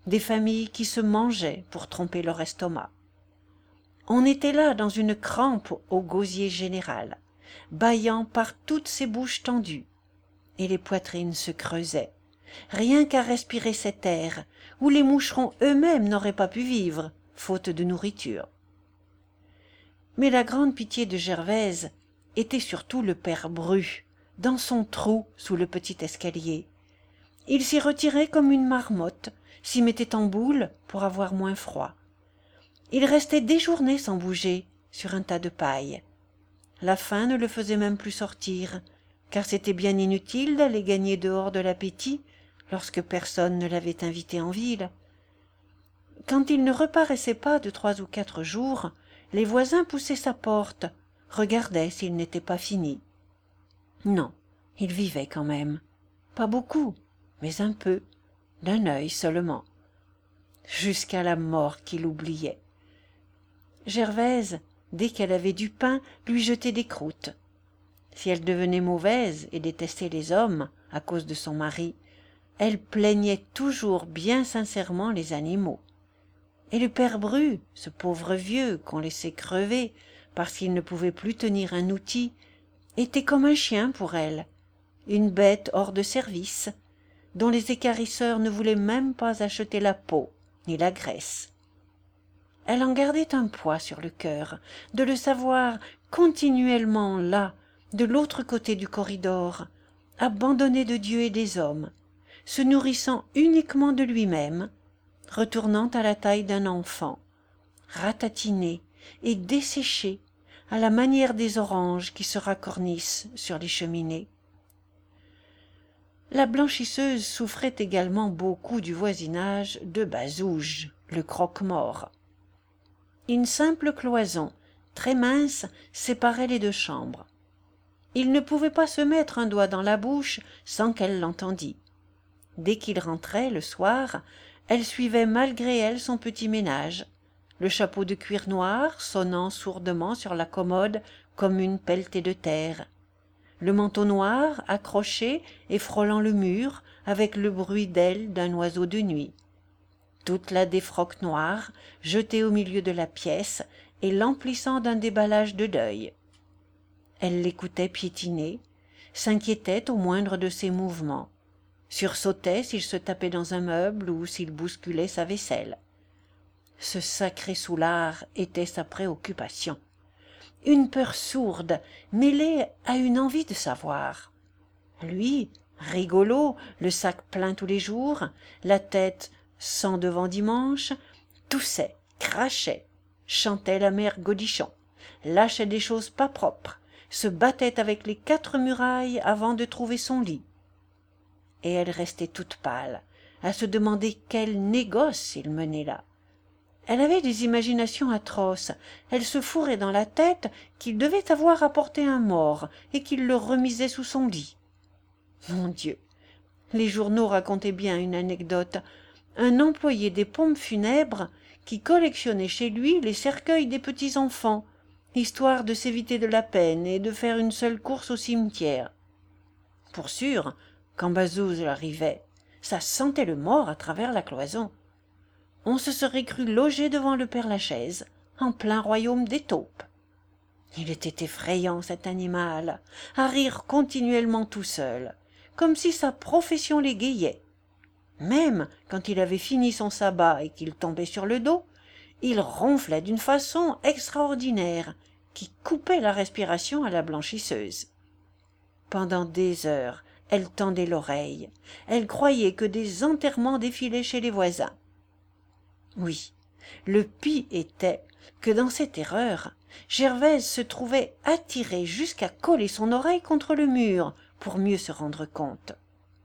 des familles qui se mangeaient pour tromper leur estomac. On était là dans une crampe au gosier général, bâillant par toutes ces bouches tendues, et les poitrines se creusaient, rien qu'à respirer cet air où les moucherons eux-mêmes n'auraient pas pu vivre, faute de nourriture. Mais la grande pitié de Gervaise était surtout le père Bru, dans son trou sous le petit escalier. Il s'y retirait comme une marmotte, s'y mettait en boule pour avoir moins froid. Il restait des journées sans bouger, sur un tas de paille. La faim ne le faisait même plus sortir, car c'était bien inutile d'aller gagner dehors de l'appétit lorsque personne ne l'avait invité en ville. Quand il ne reparaissait pas de 3 ou 4 jours, les voisins poussaient sa porte, regardaient s'il n'était pas fini. Non, il vivait quand même. Pas beaucoup, mais un peu, d'un œil seulement. Jusqu'à la mort qu'il oubliait. Gervaise, dès qu'elle avait du pain, lui jetait des croûtes. Si elle devenait mauvaise et détestait les hommes à cause de son mari, elle plaignait toujours bien sincèrement les animaux. Et le père Bru, ce pauvre vieux qu'on laissait crever parce qu'il ne pouvait plus tenir un outil, était comme un chien pour elle, une bête hors de service, dont les équarrisseurs ne voulaient même pas acheter la peau ni la graisse. Elle en gardait un poids sur le cœur, de le savoir continuellement là, de l'autre côté du corridor, abandonné de Dieu et des hommes, se nourrissant uniquement de lui-même, retournant à la taille d'un enfant, ratatiné et desséché à la manière des oranges qui se racornissent sur les cheminées. La blanchisseuse souffrait également beaucoup du voisinage de Bazouge, le croque-mort. Une simple cloison, très mince, séparait les deux chambres. Il ne pouvait pas se mettre un doigt dans la bouche sans qu'elle l'entendît. Dès qu'il rentrait le soir, elle suivait malgré elle son petit ménage, le chapeau de cuir noir sonnant sourdement sur la commode comme une pelletée de terre, le manteau noir accroché et frôlant le mur avec le bruit d'ailes d'un oiseau de nuit, toute la défroque noire jetée au milieu de la pièce et l'emplissant d'un déballage de deuil. Elle l'écoutait piétiner, s'inquiétait au moindre de ses mouvements, sursautait s'il se tapait dans un meuble ou s'il bousculait sa vaisselle. Ce sacré soulard était sa préoccupation. Une peur sourde mêlée à une envie de savoir. Lui, rigolo, le sac plein tous les jours, la tête sans devant dimanche, toussait, crachait, chantait la mère Godichon, lâchait des choses pas propres, se battait avec les 4 murailles avant de trouver son lit. Et elle restait toute pâle, à se demander quel négoce il menait là. Elle avait des imaginations atroces, elle se fourrait dans la tête qu'il devait avoir apporté un mort et qu'il le remisait sous son lit. Mon Dieu, les journaux racontaient bien une anecdote. Un employé des pompes funèbres qui collectionnait chez lui les cercueils des petits-enfants, histoire de s'éviter de la peine et de faire une seule course au cimetière. Pour sûr, quand Bazouge arrivait, ça sentait le mort à travers la cloison. On se serait cru logé devant le Père-Lachaise, en plein royaume des taupes. Il était effrayant, cet animal, à rire continuellement tout seul, comme si sa profession l'égayait. Même quand il avait fini son sabbat et qu'il tombait sur le dos, il ronflait d'une façon extraordinaire qui coupait la respiration à la blanchisseuse. Pendant des heures, elle tendait l'oreille. Elle croyait que des enterrements défilaient chez les voisins. Oui, le pis était que dans cette erreur, Gervaise se trouvait attirée jusqu'à coller son oreille contre le mur pour mieux se rendre compte.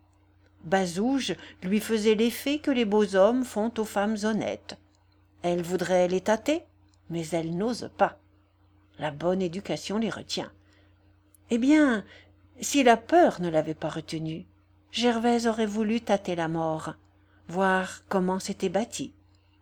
Bazouge lui faisait l'effet que les beaux hommes font aux femmes honnêtes. Elle voudrait les tâter, mais elle n'ose pas. La bonne éducation les retient. Eh bien, si la peur ne l'avait pas retenue, Gervaise aurait voulu tâter la mort, voir comment c'était bâti.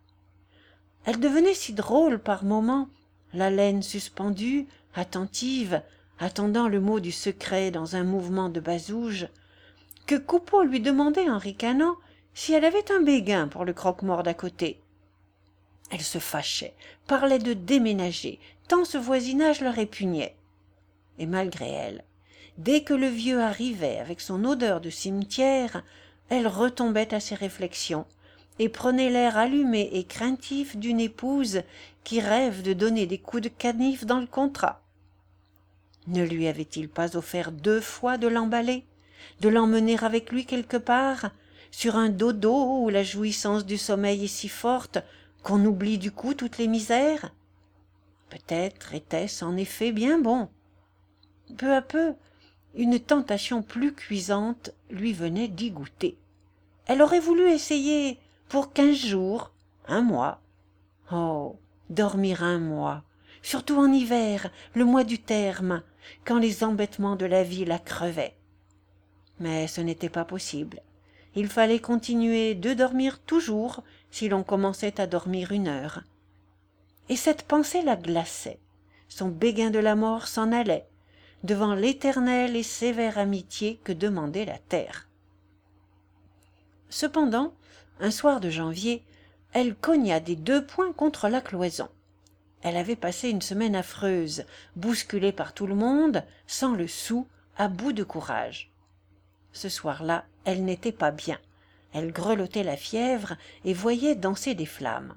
Elle devenait si drôle par moments, l'haleine suspendue, attentive, attendant le mot du secret dans un mouvement de Bazouge, que Coupeau lui demandait en ricanant si elle avait un béguin pour le croque-mort d'à côté. Elle se fâchait, parlait de déménager, tant ce voisinage leur répugnait. Et malgré elle, dès que le vieux arrivait avec son odeur de cimetière, elle retombait à ses réflexions et prenait l'air allumé et craintif d'une épouse qui rêve de donner des coups de canif dans le contrat. Ne lui avait-il pas offert 2 fois de l'emballer, de l'emmener avec lui quelque part, sur un dodo où la jouissance du sommeil est si forte qu'on oublie du coup toutes les misères? Peut-être était-ce en effet bien bon. Peu à peu, une tentation plus cuisante lui venait d'y goûter. Elle aurait voulu essayer pour 15 jours, 1 mois. Oh, dormir 1 mois, surtout en hiver, le mois du terme, quand les embêtements de la vie la crevaient. Mais ce n'était pas possible. Il fallait continuer de dormir toujours si l'on commençait à dormir 1 heure. Et cette pensée la glaçait. Son béguin de la mort s'en allait, devant l'éternelle et sévère amitié que demandait la terre. Cependant, un soir de janvier, elle cogna des 2 poings contre la cloison. Elle avait passé une semaine affreuse, bousculée par tout le monde, sans le sou, à bout de courage. Ce soir-là, elle n'était pas bien. Elle grelottait la fièvre et voyait danser des flammes.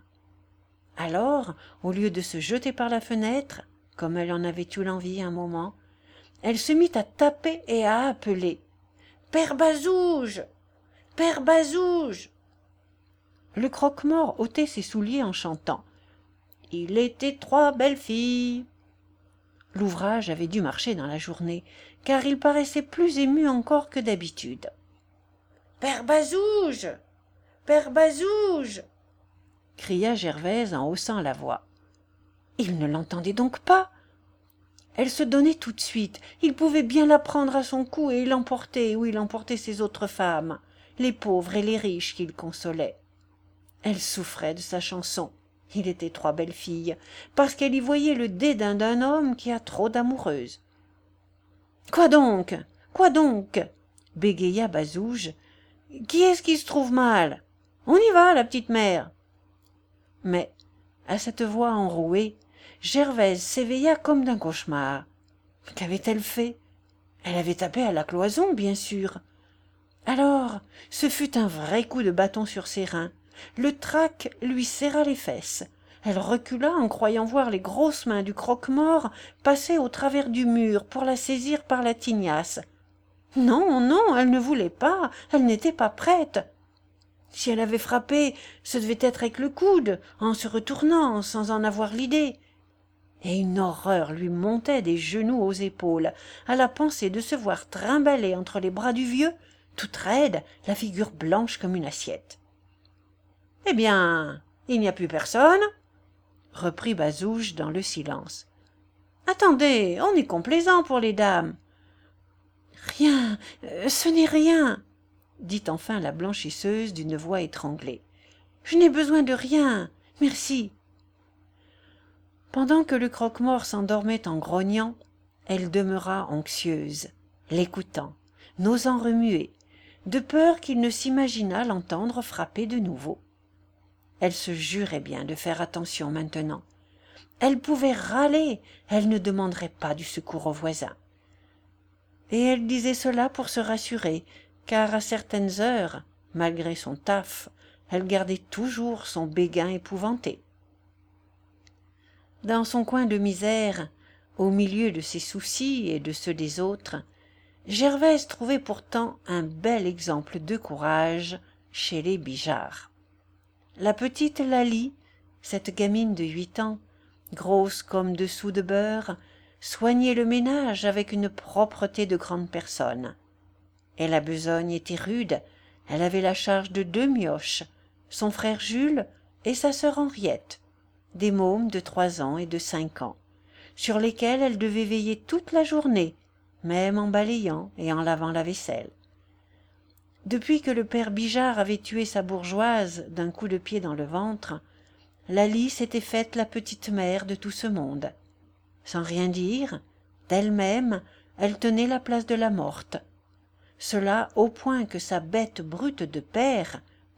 Alors, au lieu de se jeter par la fenêtre, comme elle en avait eu l'envie un moment, elle se mit à taper et à appeler « Père Bazouge! Père Bazouge !» Le croque-mort ôtait ses souliers en chantant « Il était 3 belles filles !» L'ouvrage avait dû marcher dans la journée, car il paraissait plus ému encore que d'habitude. « Père Bazouge! Père Bazouge !» cria Gervaise en haussant la voix. Il ne l'entendait donc pas. Elle se donnait tout de suite. Il pouvait bien la prendre à son cou et l'emporter où il emportait ses autres femmes, les pauvres et les riches qu'il consolait. Elle souffrait de sa chanson. Il était 3 belles filles, parce qu'elle y voyait le dédain d'un homme qui a trop d'amoureuses. « Quoi donc? Quoi donc ?» bégaya Bazouge. « Qui est-ce qui se trouve mal? On y va, la petite mère !» Mais, à cette voix enrouée, Gervaise s'éveilla comme d'un cauchemar. Qu'avait-elle fait? Elle avait tapé à la cloison, bien sûr. Alors, ce fut un vrai coup de bâton sur ses reins. Le trac lui serra les fesses. Elle recula en croyant voir les grosses mains du croque-mort passer au travers du mur pour la saisir par la tignasse. Non, non, elle ne voulait pas, elle n'était pas prête. Si elle avait frappé, ce devait être avec le coude, en se retournant, sans en avoir l'idée. Et une horreur lui montait des genoux aux épaules, à la pensée de se voir trimballer entre les bras du vieux, toute raide, la figure blanche comme une assiette. « Eh bien, il n'y a plus personne ?» reprit Bazouge dans le silence. « Attendez, on est complaisant pour les dames. »« Rien, ce n'est rien, » dit enfin la blanchisseuse d'une voix étranglée. « Je n'ai besoin de rien, merci. » Pendant que le croque-mort s'endormait en grognant, elle demeura anxieuse, l'écoutant, n'osant remuer, de peur qu'il ne s'imaginât l'entendre frapper de nouveau. Elle se jurait bien de faire attention maintenant. Elle pouvait râler, elle ne demanderait pas du secours aux voisins. Et elle disait cela pour se rassurer, car à certaines heures, malgré son taf, elle gardait toujours son béguin épouvanté. Dans son coin de misère, au milieu de ses soucis et de ceux des autres, Gervaise trouvait pourtant un bel exemple de courage chez les Bijard. La petite Lalie, cette gamine de 8 ans, grosse comme 2 sous de beurre, soignait le ménage avec une propreté de grande personne. Et la besogne était rude, elle avait la charge de 2 mioches, son frère Jules et sa sœur Henriette, des mômes de 3 ans et de 5 ans, sur lesquels elle devait veiller toute la journée, même en balayant et en lavant la vaisselle. Depuis que le père Bijard avait tué sa bourgeoise d'un coup de pied dans le ventre, Lalie s'était faite la petite mère de tout ce monde. Sans rien dire, d'elle-même, elle tenait la place de la morte. Cela au point que sa bête brute de père,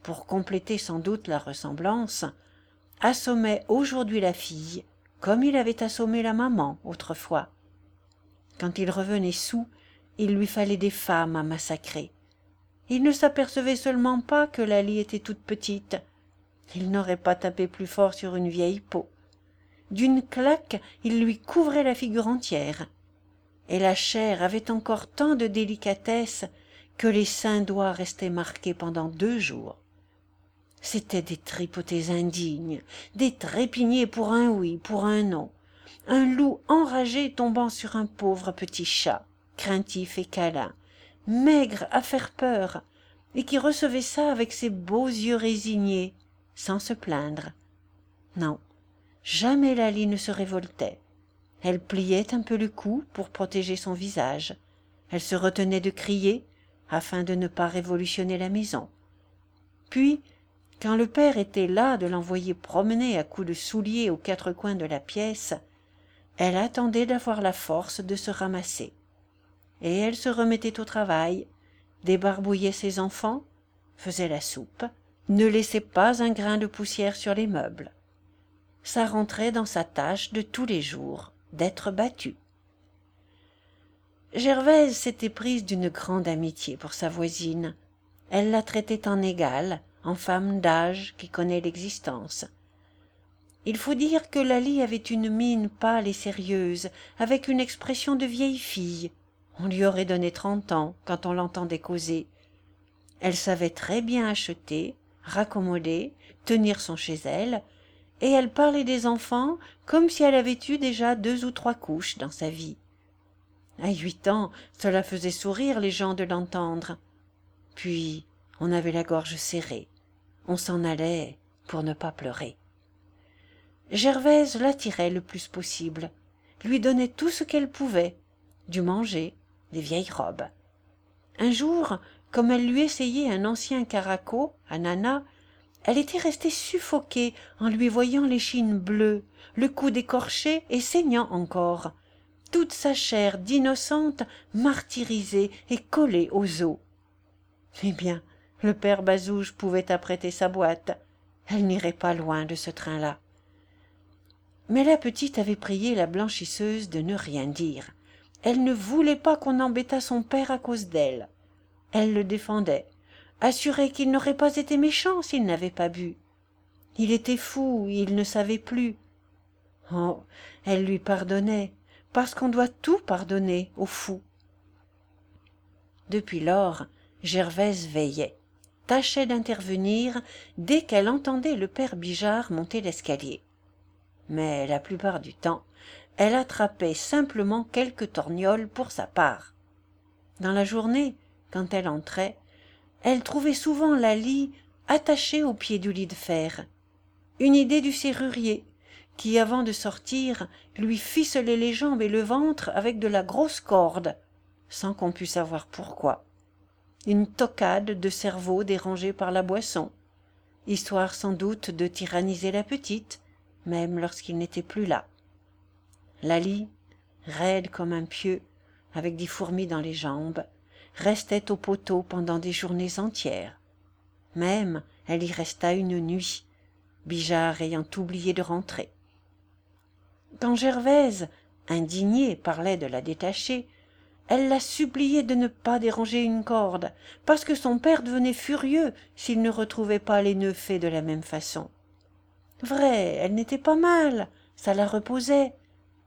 pour compléter sans doute la ressemblance, assommait aujourd'hui la fille comme il avait assommé la maman autrefois. Quand il revenait soûl, il lui fallait des femmes à massacrer. Il ne s'apercevait seulement pas que Laly était toute petite. Il n'aurait pas tapé plus fort sur une vieille peau. D'une claque, il lui couvrait la figure entière. Et la chair avait encore tant de délicatesse que les 5 doigts restaient marqués pendant 2 jours. C'étaient des tripotés indignes, des trépignés pour un oui, pour un non, un loup enragé tombant sur un pauvre petit chat, craintif et câlin, maigre à faire peur, et qui recevait ça avec ses beaux yeux résignés, sans se plaindre. Non, jamais Laly ne se révoltait. Elle pliait un peu le cou pour protéger son visage. Elle se retenait de crier, afin de ne pas révolutionner la maison. Puis, quand le père était las de l'envoyer promener à coups de souliers aux 4 coins de la pièce, elle attendait d'avoir la force de se ramasser. Et elle se remettait au travail, débarbouillait ses enfants, faisait la soupe, ne laissait pas un grain de poussière sur les meubles. Ça rentrait dans sa tâche de tous les jours, d'être battue. Gervaise s'était prise d'une grande amitié pour sa voisine. Elle la traitait en égale, en femme d'âge qui connaît l'existence. Il faut dire que Laly avait une mine pâle et sérieuse, avec une expression de vieille fille. On lui aurait donné 30 ans quand on l'entendait causer. Elle savait très bien acheter, raccommoder, tenir son chez elle, et elle parlait des enfants comme si elle avait eu déjà 2 ou 3 couches dans sa vie. À 8 ans, cela faisait sourire les gens de l'entendre. Puis, on avait la gorge serrée. On s'en allait pour ne pas pleurer. Gervaise l'attirait le plus possible, lui donnait tout ce qu'elle pouvait, du manger, des vieilles robes. Un jour, comme elle lui essayait un ancien caraco, à Nana, elle était restée suffoquée en lui voyant l'échine bleue, le coude écorché et saignant encore, toute sa chair d'innocente martyrisée et collée aux os. Eh bien, le père Bazouge pouvait apprêter sa boîte. Elle n'irait pas loin de ce train-là. Mais la petite avait prié la blanchisseuse de ne rien dire. Elle ne voulait pas qu'on embêtât son père à cause d'elle. Elle le défendait, assurait qu'il n'aurait pas été méchant s'il n'avait pas bu. Il était fou, il ne savait plus. Oh, elle lui pardonnait, parce qu'on doit tout pardonner aux fous. Depuis lors, Gervaise veillait, tâchait d'intervenir dès qu'elle entendait le père Bijard monter l'escalier. Mais la plupart du temps, elle attrapait simplement quelques torgnoles pour sa part. Dans la journée, quand elle entrait, elle trouvait souvent Laly attachée au pied du lit de fer. Une idée du serrurier, qui, avant de sortir, lui ficelait les jambes et le ventre avec de la grosse corde, sans qu'on pût savoir pourquoi. Une toquade de cerveau dérangé par la boisson, histoire sans doute de tyranniser la petite, même lorsqu'il n'était plus là. Laly, raide comme un pieu, avec des fourmis dans les jambes, restait au poteau pendant des journées entières. Même elle y resta une nuit, Bijard ayant oublié de rentrer. Quand Gervaise, indignée, parlait de la détacher, elle la suppliait de ne pas déranger une corde, parce que son père devenait furieux s'il ne retrouvait pas les nœuds faits de la même façon. Vrai, elle n'était pas mal, ça la reposait.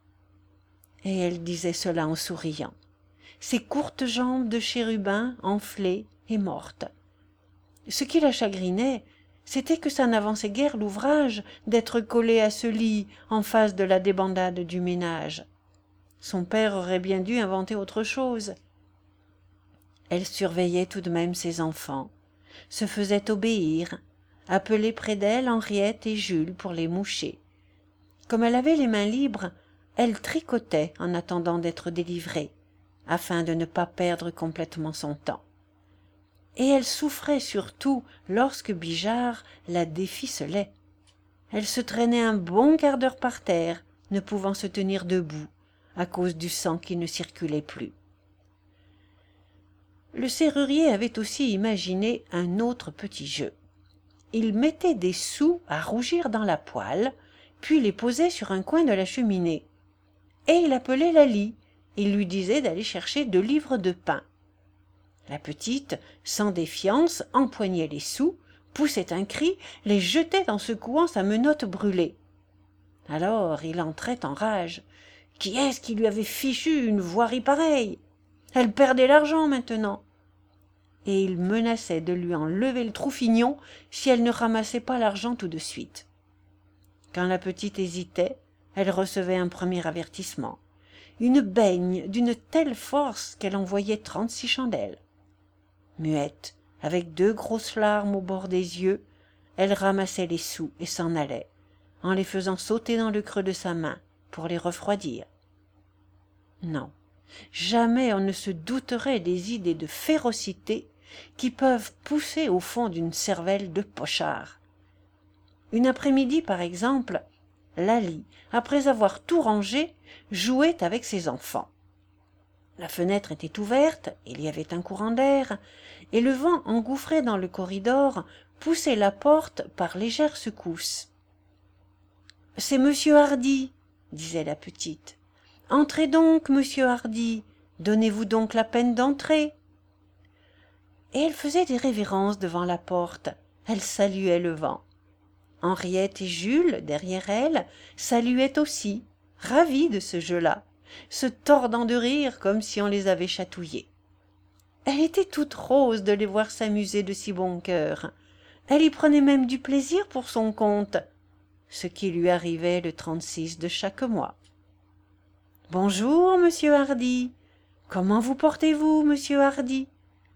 Et elle disait cela en souriant, ses courtes jambes de chérubin enflées et mortes. Ce qui la chagrinait, c'était que ça n'avançait guère l'ouvrage d'être collée à ce lit en face de la débandade du ménage. Son père aurait bien dû inventer autre chose. Elle surveillait tout de même ses enfants, se faisait obéir, appelait près d'elle Henriette et Jules pour les moucher. Comme elle avait les mains libres, elle tricotait en attendant d'être délivrée, afin de ne pas perdre complètement son temps. Et elle souffrait surtout lorsque Bijard la déficelait. Elle se traînait un bon quart d'heure par terre, ne pouvant se tenir debout, à cause du sang qui ne circulait plus. Le serrurier avait aussi imaginé un autre petit jeu. Il mettait des sous à rougir dans la poêle, puis les posait sur un coin de la cheminée. Et il appelait Laly. Il lui disait d'aller chercher 2 livres de pain. La petite, sans défiance, empoignait les sous, poussait un cri, les jetait en secouant sa menotte brûlée. Alors il entrait en rage. Qui est-ce qui lui avait fichu une voirie pareille? Elle perdait l'argent maintenant. Et il menaçait de lui enlever le troufignon si elle ne ramassait pas l'argent tout de suite. Quand la petite hésitait, elle recevait un premier avertissement. Une baigne d'une telle force qu'elle envoyait 36 chandelles. Muette, avec 2 grosses larmes au bord des yeux, elle ramassait les sous et s'en allait, en les faisant sauter dans le creux de sa main pour les refroidir. Non, jamais on ne se douterait des idées de férocité qui peuvent pousser au fond d'une cervelle de pochard. Une après-midi, par exemple, Laly, après avoir tout rangé, jouait avec ses enfants. La fenêtre était ouverte, il y avait un courant d'air, et le vent engouffré dans le corridor poussait la porte par légères secousses. « C'est monsieur Hardy, » disait la petite. « Entrez donc, monsieur Hardy, donnez-vous donc la peine d'entrer. » Et elle faisait des révérences devant la porte, elle saluait le vent. Henriette et Jules, derrière elle, saluaient aussi, ravis de ce jeu-là, se tordant de rire comme si on les avait chatouillés. Elle était toute rose de les voir s'amuser de si bon cœur. Elle y prenait même du plaisir pour son compte, ce qui lui arrivait le 36 de chaque mois. « Bonjour, monsieur Hardy. Comment vous portez-vous, monsieur Hardy ?»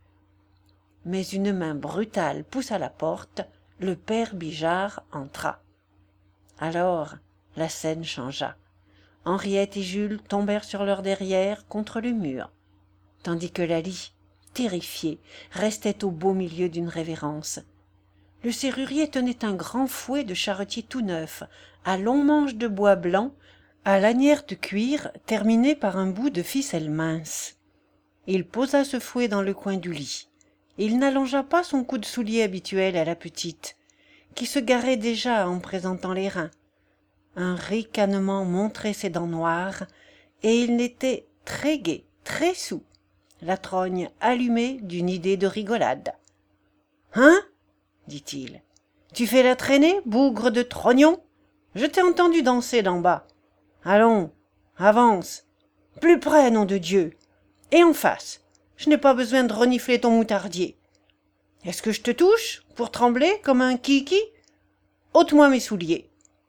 Mais une main brutale poussa la porte, le père Bijard entra. Alors la scène changea. Henriette et Jules tombèrent sur leur derrière contre le mur, tandis que Laly, terrifiée, restait au beau milieu d'une révérence. Le serrurier tenait un grand fouet de charretier tout neuf, à longs manches de bois blanc, à lanière de cuir terminée par un bout de ficelle mince. Il posa ce fouet dans le coin du lit. Il n'allongea pas son coup de soulier habituel à la petite, qui se garait déjà en présentant les reins. Un ricanement montrait ses dents noires, et il était très gai, très soûl, la trogne allumée d'une idée de rigolade. « Hein ?» dit-il. « Tu fais la traînée, bougre de trognon? Je t'ai entendu danser d'en bas. Allons, avance. Plus près, nom de Dieu. Et en face. Je n'ai pas besoin de renifler ton moutardier. Est-ce que je te touche, pour trembler comme un kiki? Ôte-moi mes souliers. »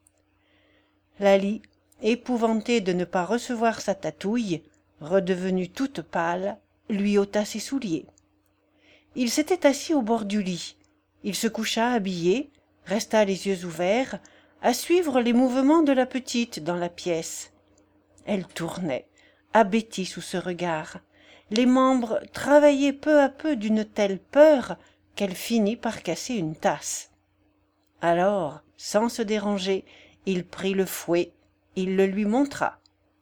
Laly, épouvantée de ne pas recevoir sa tatouille, redevenue toute pâle, lui ôta ses souliers. Il s'était assis au bord du lit. Il se coucha habillé, resta les yeux ouverts, à suivre les mouvements de la petite dans la pièce. Elle tournait, hébétie sous ce regard. Les membres travaillaient peu à peu d'une telle peur qu'elle finit par casser une tasse. Alors, sans se déranger, il prit le fouet, il le lui montra.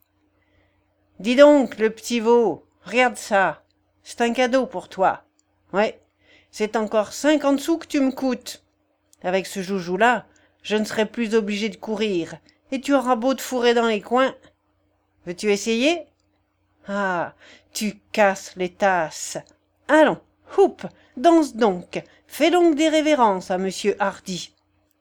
« Dis donc, le petit veau, regarde ça, c'est un cadeau pour toi. Ouais, c'est encore 50 sous que tu me coûtes. Avec ce joujou-là, je ne serai plus obligé de courir, et tu auras beau te fourrer dans les coins. Veux-tu essayer? Ah, tu casses les tasses. Allons, houp, danse donc, fais donc des révérences à monsieur Hardy. »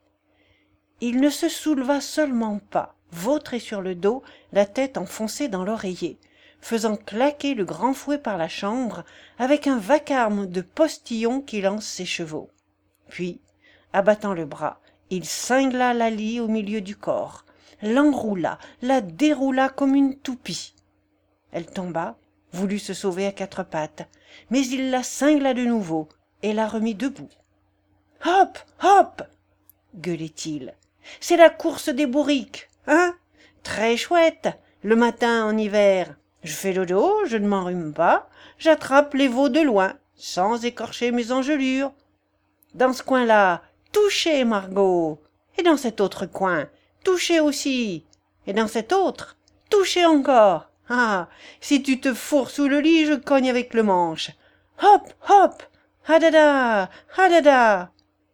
Il ne se souleva seulement pas, vautré sur le dos, la tête enfoncée dans l'oreiller, faisant claquer le grand fouet par la chambre avec un vacarme de postillon qui lance ses chevaux. Puis, abattant le bras, il cingla Laly au milieu du corps, l'enroula, la déroula comme une toupie. Elle tomba, voulut se sauver à 4 pattes, mais il la cingla de nouveau et la remit debout. « Hop, hop !» gueulait-il. « C'est la course des bourriques, hein? Très chouette, le matin en hiver. Je fais le dos, je ne m'enrhume pas, j'attrape les veaux de loin, sans écorcher mes engelures. Dans ce coin-là, touchez, Margot. Et dans cet autre coin, touchez aussi. Et dans cet autre, touchez encore. Ah, si tu te fourres sous le lit, je cogne avec le manche. Hop, hop, hadada, hadada. »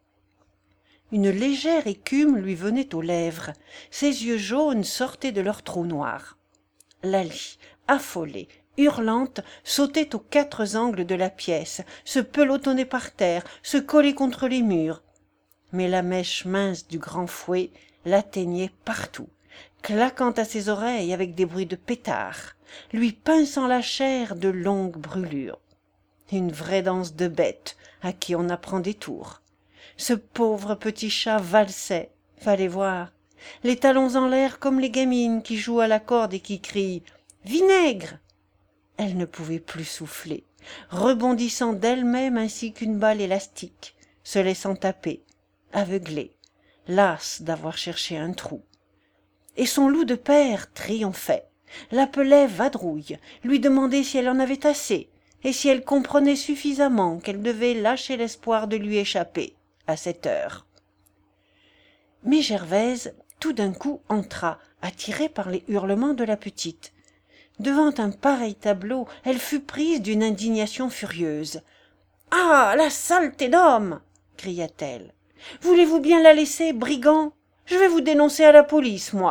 Une légère écume lui venait aux lèvres, ses yeux jaunes sortaient de leur trou noir. Laly, affolée, hurlante, sautait aux quatre angles de la pièce, se pelotonnait par terre, se collait contre les murs. Mais la mèche mince du grand fouet l'atteignait partout, claquant à ses oreilles avec des bruits de pétards, lui pinçant la chair de longues brûlures. Une vraie danse de bête à qui on apprend des tours. Ce pauvre petit chat valsait, fallait voir, les talons en l'air comme les gamines qui jouent à la corde et qui crient « Vinaigre !» Elle ne pouvait plus souffler, rebondissant d'elle-même ainsi qu'une balle élastique, se laissant taper, aveuglée, lasse d'avoir cherché un trou. Et son loup de père triomphait, l'appelait Vadrouille, lui demandait si elle en avait assez, et si elle comprenait suffisamment qu'elle devait lâcher l'espoir de lui échapper à cette heure. Mais Gervaise, tout d'un coup, entra, attirée par les hurlements de la petite. Devant un pareil tableau, elle fut prise d'une indignation furieuse. « Ah, la saleté d'homme !» cria-t-elle. « Voulez-vous bien la laisser, brigand ? Je vais vous dénoncer à la police, moi !»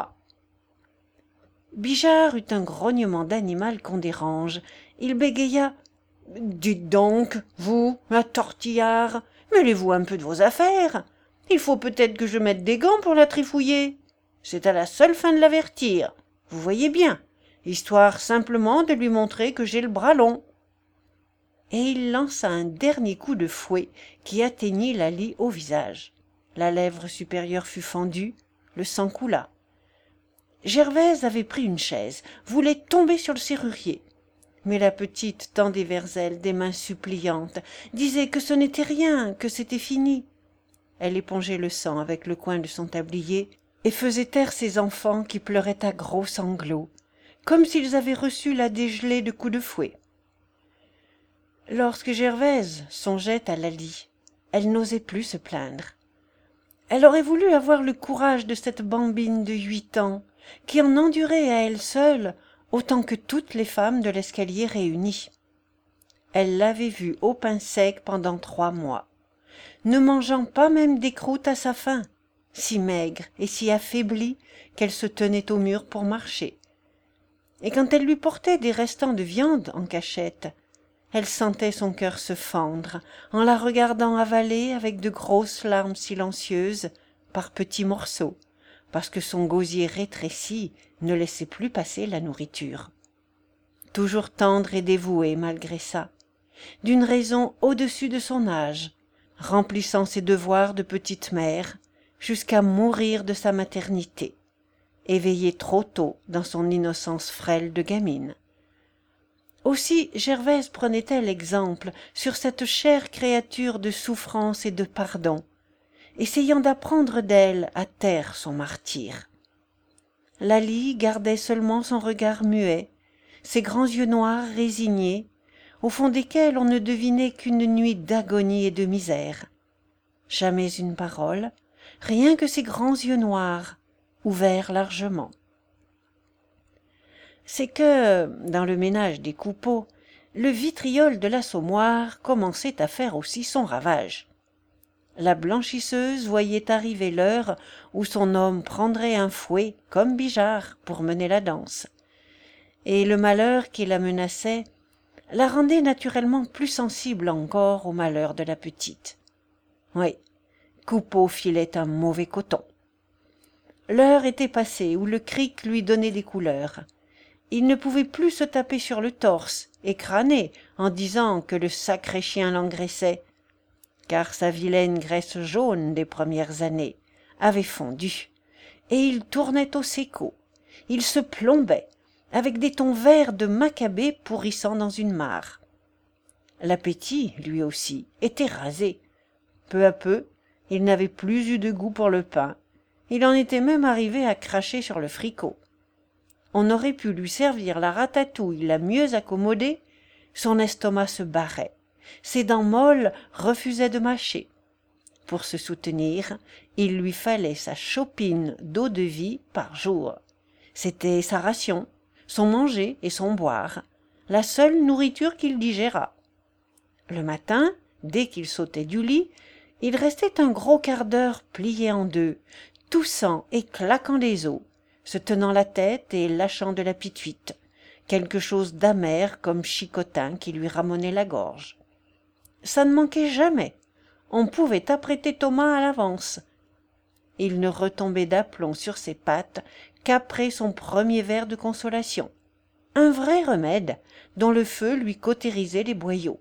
Bijard eut un grognement d'animal qu'on dérange. Il bégaya. « Dites donc, vous, la tortillard, mêlez-vous un peu de vos affaires. Il faut peut-être que je mette des gants pour la trifouiller. C'est à la seule fin de l'avertir, vous voyez bien, histoire simplement de lui montrer que j'ai le bras long. » Et il lança un dernier coup de fouet qui atteignit Laly au visage. La lèvre supérieure fut fendue, le sang coula. Gervaise avait pris une chaise, voulait tomber sur le serrurier. Mais la petite tendait vers elle des mains suppliantes, disait que ce n'était rien, que c'était fini. Elle épongeait le sang avec le coin de son tablier et faisait taire ses enfants qui pleuraient à gros sanglots, comme s'ils avaient reçu la dégelée de coups de fouet. Lorsque Gervaise songeait à Laly, elle n'osait plus se plaindre. Elle aurait voulu avoir le courage de cette bambine de 8 ans, qui en endurait à elle seule autant que toutes les femmes de l'escalier réunies. Elle l'avait vue au pain sec pendant 3 mois, ne mangeant pas même des croûtes à sa faim, si maigre et si affaiblie qu'elle se tenait au mur pour marcher. Et quand elle lui portait des restants de viande en cachette, elle sentait son cœur se fendre en la regardant avaler avec de grosses larmes silencieuses par petits morceaux, parce que son gosier rétréci ne laissait plus passer la nourriture. Toujours tendre et dévouée malgré ça, d'une raison au-dessus de son âge, remplissant ses devoirs de petite mère jusqu'à mourir de sa maternité, éveillée trop tôt dans son innocence frêle de gamine. Aussi Gervaise prenait-elle exemple sur cette chère créature de souffrance et de pardon, essayant d'apprendre d'elle à taire son martyre. Laly gardait seulement son regard muet, ses grands yeux noirs résignés, au fond desquels on ne devinait qu'une nuit d'agonie et de misère. Jamais une parole, rien que ses grands yeux noirs, ouverts largement. C'est que, dans le ménage des Coupeau, le vitriol de l'assommoir commençait à faire aussi son ravage. La blanchisseuse voyait arriver l'heure où son homme prendrait un fouet comme Bijard pour mener la danse. Et le malheur qui la menaçait la rendait naturellement plus sensible encore au malheur de la petite. Oui, Coupeau filait un mauvais coton. L'heure était passée où le cric lui donnait des couleurs. Il ne pouvait plus se taper sur le torse et crâner en disant que le sacré chien l'engraissait, car sa vilaine graisse jaune des premières années avait fondu, et il tournait au séco, il se plombait, avec des tons verts de macabée pourrissant dans une mare. L'appétit, lui aussi, était rasé. Peu à peu, il n'avait plus eu de goût pour le pain, il en était même arrivé à cracher sur le fricot. On aurait pu lui servir la ratatouille la mieux accommodée, son estomac se barrait. Ses dents molles refusaient de mâcher. Pour se soutenir, il lui fallait sa chopine d'eau-de-vie par jour. C'était sa ration, son manger et son boire, la seule nourriture qu'il digérât. Le matin, dès qu'il sautait du lit, Il restait un gros quart d'heure plié en deux, toussant et claquant des os, se tenant la tête et lâchant de la pituite, quelque chose d'amer comme chicotin qui lui ramonait la gorge. Ça ne manquait jamais. On pouvait apprêter Thomas à l'avance. Il ne retombait d'aplomb sur ses pattes qu'après son premier verre de consolation. Un vrai remède dont le feu lui cautérisait les boyaux.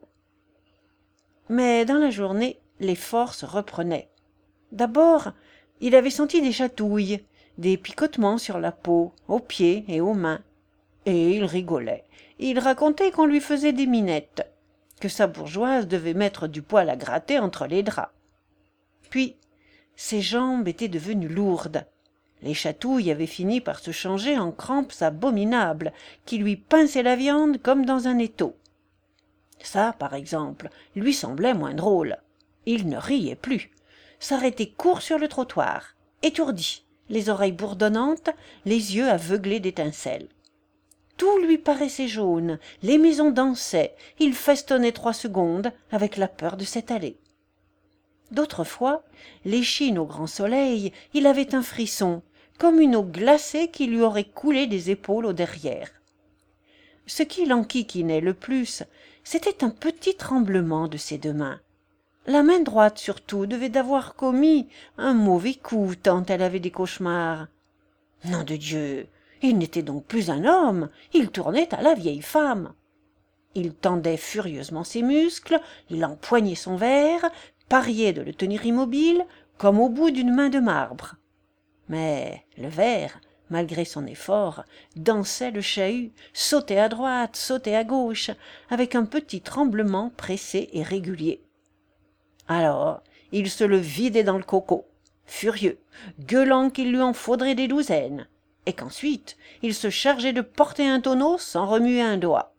Mais dans la journée, les forces reprenaient. D'abord, il avait senti des chatouilles, des picotements sur la peau, aux pieds et aux mains. Et il rigolait. Il racontait qu'on lui faisait des minettes, que sa bourgeoise devait mettre du poil à gratter entre les draps. Puis, ses jambes étaient devenues lourdes. Les chatouilles avaient fini par se changer en crampes abominables qui lui pinçaient la viande comme dans un étau. Ça, par exemple, lui semblait moins drôle. Il ne riait plus, s'arrêtait court sur le trottoir, étourdi, les oreilles bourdonnantes, les yeux aveuglés d'étincelles. Tout lui paraissait jaune, les maisons dansaient, il festonnait 3 secondes avec la peur de s'étaler. D'autres fois, l'échine au grand soleil, il avait un frisson, comme une eau glacée qui lui aurait coulé des épaules au derrière. Ce qui l'enquiquinait le plus, c'était un petit tremblement de ses 2 mains. La main droite surtout devait avoir commis un mauvais coup tant elle avait des cauchemars. Nom de Dieu, il n'était donc plus un homme, il tournait à la vieille femme. Il tendait furieusement ses muscles, il empoignait son verre, pariait de le tenir immobile, comme au bout d'une main de marbre. Mais le verre, malgré son effort, dansait le chahut, sautait à droite, sautait à gauche, avec un petit tremblement pressé et régulier. Alors, il se le vidait dans le coco, furieux, gueulant qu'il lui en faudrait des douzaines, et qu'ensuite il se chargeait de porter un tonneau sans remuer un doigt.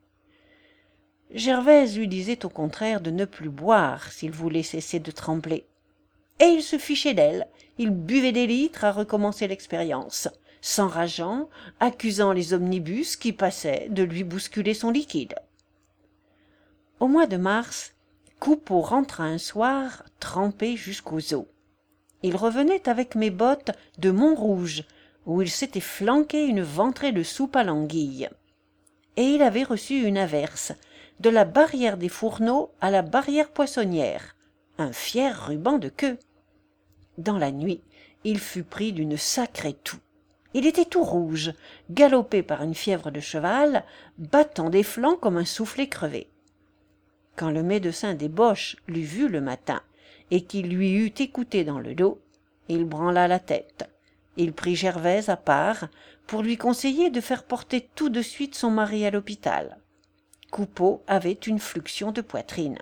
Gervaise lui disait au contraire de ne plus boire s'il voulait cesser de trembler. Et il se fichait d'elle, il buvait des litres à recommencer l'expérience, s'enrageant, accusant les omnibus qui passaient de lui bousculer son liquide. Au mois de mars, Coupeau rentra un soir trempé jusqu'aux os. Il revenait avec mes bottes de Montrouge, où il s'était flanqué une ventrée de soupe à l'anguille. Et il avait reçu une averse, de la barrière des Fourneaux à la barrière poissonnière, un fier ruban de queue. Dans la nuit, il fut pris d'une sacrée toux. Il était tout rouge, galopé par une fièvre de cheval, battant des flancs comme un soufflet crevé. Quand le médecin des Boches l'eut vu le matin, et qu'il lui eut écouté dans le dos, il branla la tête. Il prit Gervaise à part pour lui conseiller de faire porter tout de suite son mari à l'hôpital. Coupeau avait une fluxion de poitrine.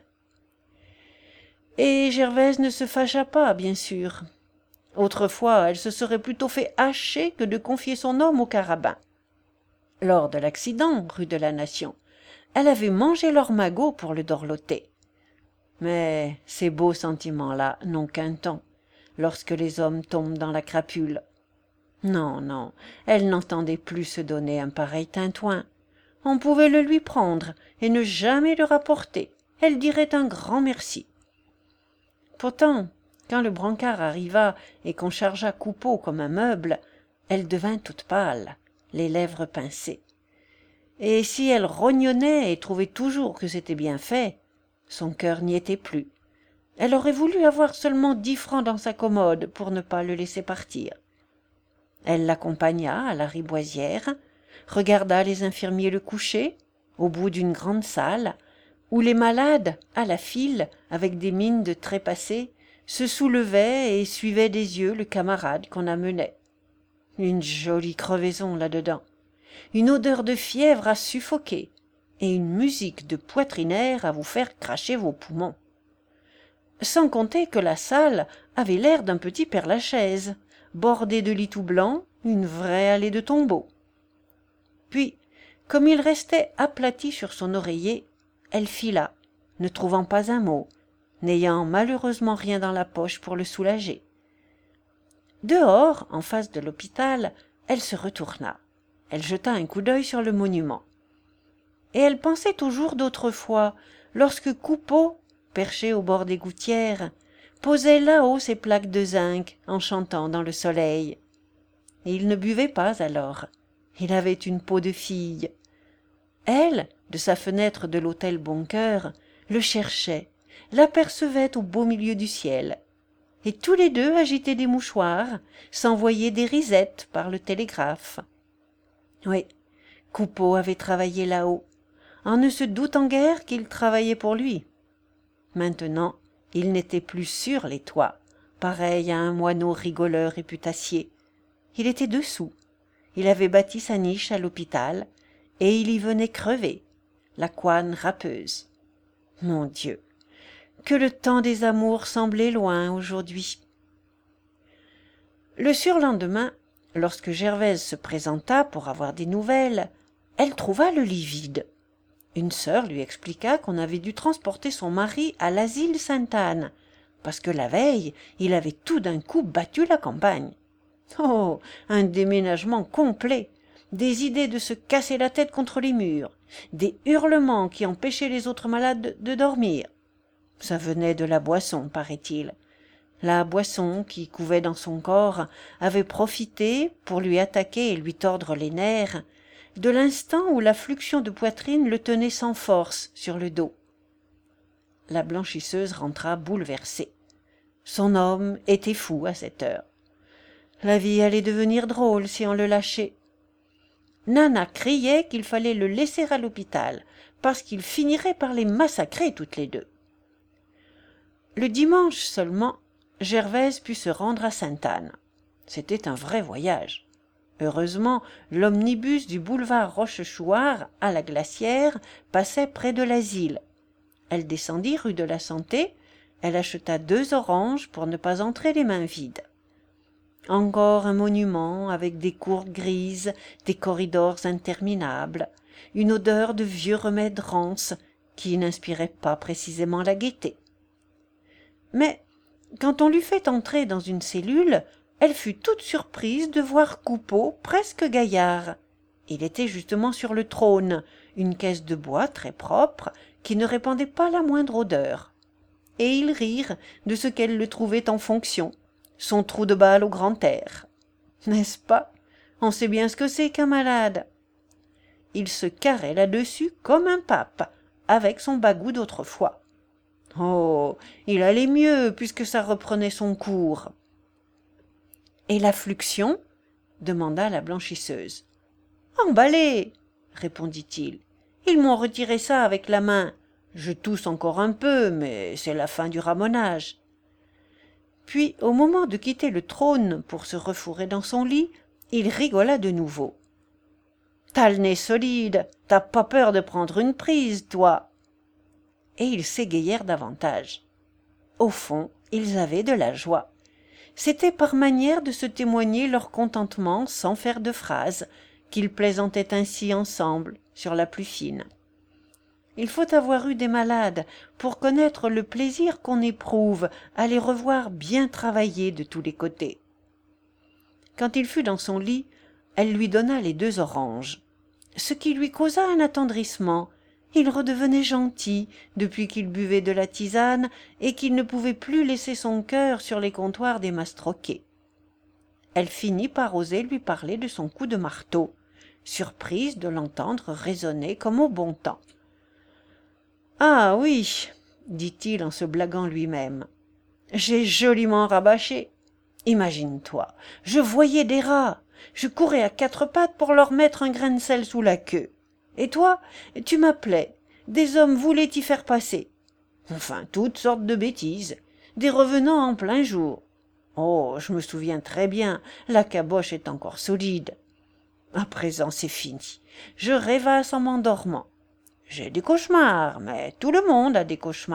Et Gervaise ne se fâcha pas, bien sûr. Autrefois, elle se serait plutôt fait hacher que de confier son homme au carabin. Lors de l'accident, rue de la Nation, elle avait mangé leur magot pour le dorloter. Mais ces beaux sentiments-là n'ont qu'un temps, lorsque les hommes tombent dans la crapule. Non, non, elle n'entendait plus se donner un pareil tintouin. On pouvait le lui prendre et ne jamais le rapporter. Elle dirait un grand merci. Pourtant, quand le brancard arriva et qu'on chargea Coupeau comme un meuble, elle devint toute pâle, les lèvres pincées. Et si elle rognonnait et trouvait toujours que c'était bien fait, son cœur n'y était plus. Elle aurait voulu avoir seulement 10 francs dans sa commode pour ne pas le laisser partir. Elle l'accompagna à la riboisière, regarda les infirmiers le coucher, au bout d'une grande salle, où les malades, à la file, avec des mines de trépassés, se soulevaient et suivaient des yeux le camarade qu'on amenait. Une jolie crevaison là-dedans, une odeur de fièvre à suffoquer, et une musique de poitrinaire à vous faire cracher vos poumons. Sans compter que la salle avait l'air d'un petit Père-Lachaise, bordé de lits tout blancs, une vraie allée de tombeaux. Puis, comme il restait aplati sur son oreiller, elle fila, ne trouvant pas un mot, n'ayant malheureusement rien dans la poche pour le soulager. Dehors, en face de l'hôpital, elle se retourna. Elle jeta un coup d'œil sur le monument. Et elle pensait toujours d'autrefois, lorsque Coupeau, perché au bord des gouttières, posait là-haut ses plaques de zinc en chantant dans le soleil. Et il ne buvait pas alors. Il avait une peau de fille. Elle, de sa fenêtre de l'hôtel Boncoeur, le cherchait, l'apercevait au beau milieu du ciel. Et tous les deux agitaient des mouchoirs, s'envoyaient des risettes par le télégraphe. Oui, Coupeau avait travaillé là-haut, en ne se doutant guère qu'il travaillait pour lui. Maintenant, il n'était plus sur les toits, pareil à un moineau rigoleur et putassier. Il était dessous. Il avait bâti sa niche à l'hôpital, et il y venait crever, la couenne râpeuse. Mon Dieu, que le temps des amours semblait loin aujourd'hui. Le surlendemain, lorsque Gervaise se présenta pour avoir des nouvelles, elle trouva le lit vide. Une sœur lui expliqua qu'on avait dû transporter son mari à l'asile Sainte-Anne, parce que la veille, il avait tout d'un coup battu la campagne. Oh, un déménagement complet, des idées de se casser la tête contre les murs, des hurlements qui empêchaient les autres malades de dormir. Ça venait de la boisson, paraît-il. La boisson qui couvait dans son corps avait profité pour lui attaquer et lui tordre les nerfs, de l'instant où la fluxion de poitrine le tenait sans force sur le dos. La blanchisseuse rentra bouleversée. Son homme était fou à cette heure. La vie allait devenir drôle si on le lâchait. Nana criait qu'il fallait le laisser à l'hôpital, parce qu'il finirait par les massacrer toutes les deux. Le dimanche seulement, Gervaise put se rendre à Sainte-Anne. C'était un vrai voyage. Heureusement, l'omnibus du boulevard Rochechouart à la Glacière passait près de l'asile. Elle descendit rue de la Santé, elle acheta 2 oranges pour ne pas entrer les mains vides. Encore un monument avec des cours grises, des corridors interminables, une odeur de vieux remèdes rances qui n'inspirait pas précisément la gaieté. Mais quand on l'eut fait entrer dans une cellule, elle fut toute surprise de voir Coupeau presque gaillard. Il était justement sur le trône, une caisse de bois très propre qui ne répandait pas la moindre odeur. Et ils rirent de ce qu'elle le trouvait en fonction, son trou de balle au grand air. N'est-ce pas? On sait bien ce que c'est qu'un malade. Il se carrait là-dessus comme un pape, avec son bagout d'autrefois. Oh, il allait mieux puisque ça reprenait son cours. Et la fluxion? Demanda la blanchisseuse. Emballé, répondit-il. Ils m'ont retiré ça avec la main. Je tousse encore un peu, mais c'est la fin du ramonage. Puis, au moment de quitter le trône pour se refourrer dans son lit, il rigola de nouveau. T'as le nez solide, t'as pas peur de prendre une prise, toi. Et ils s'égayèrent davantage. Au fond, ils avaient de la joie. C'était par manière de se témoigner leur contentement sans faire de phrases, qu'ils plaisantaient ainsi ensemble, sur la plus fine. Il faut avoir eu des malades pour connaître le plaisir qu'on éprouve à les revoir bien travaillés de tous les côtés. Quand il fut dans son lit, elle lui donna les 2 oranges, ce qui lui causa un attendrissement. Il redevenait gentil depuis qu'il buvait de la tisane et qu'il ne pouvait plus laisser son cœur sur les comptoirs des mastroquets. Elle finit par oser lui parler de son coup de marteau, surprise de l'entendre raisonner comme au bon temps. « Ah oui, dit-il en se blaguant lui-même, j'ai joliment rabâché. Imagine-toi, je voyais des rats, je courais à 4 pattes pour leur mettre un grain de sel sous la queue. Et toi, tu m'appelais, des hommes voulaient t'y faire passer. Enfin, toutes sortes de bêtises, des revenants en plein jour. Oh, je me souviens très bien, la caboche est encore solide. À présent, c'est fini, je rêvasse en m'endormant. J'ai des cauchemars, mais tout le monde a des cauchemars. »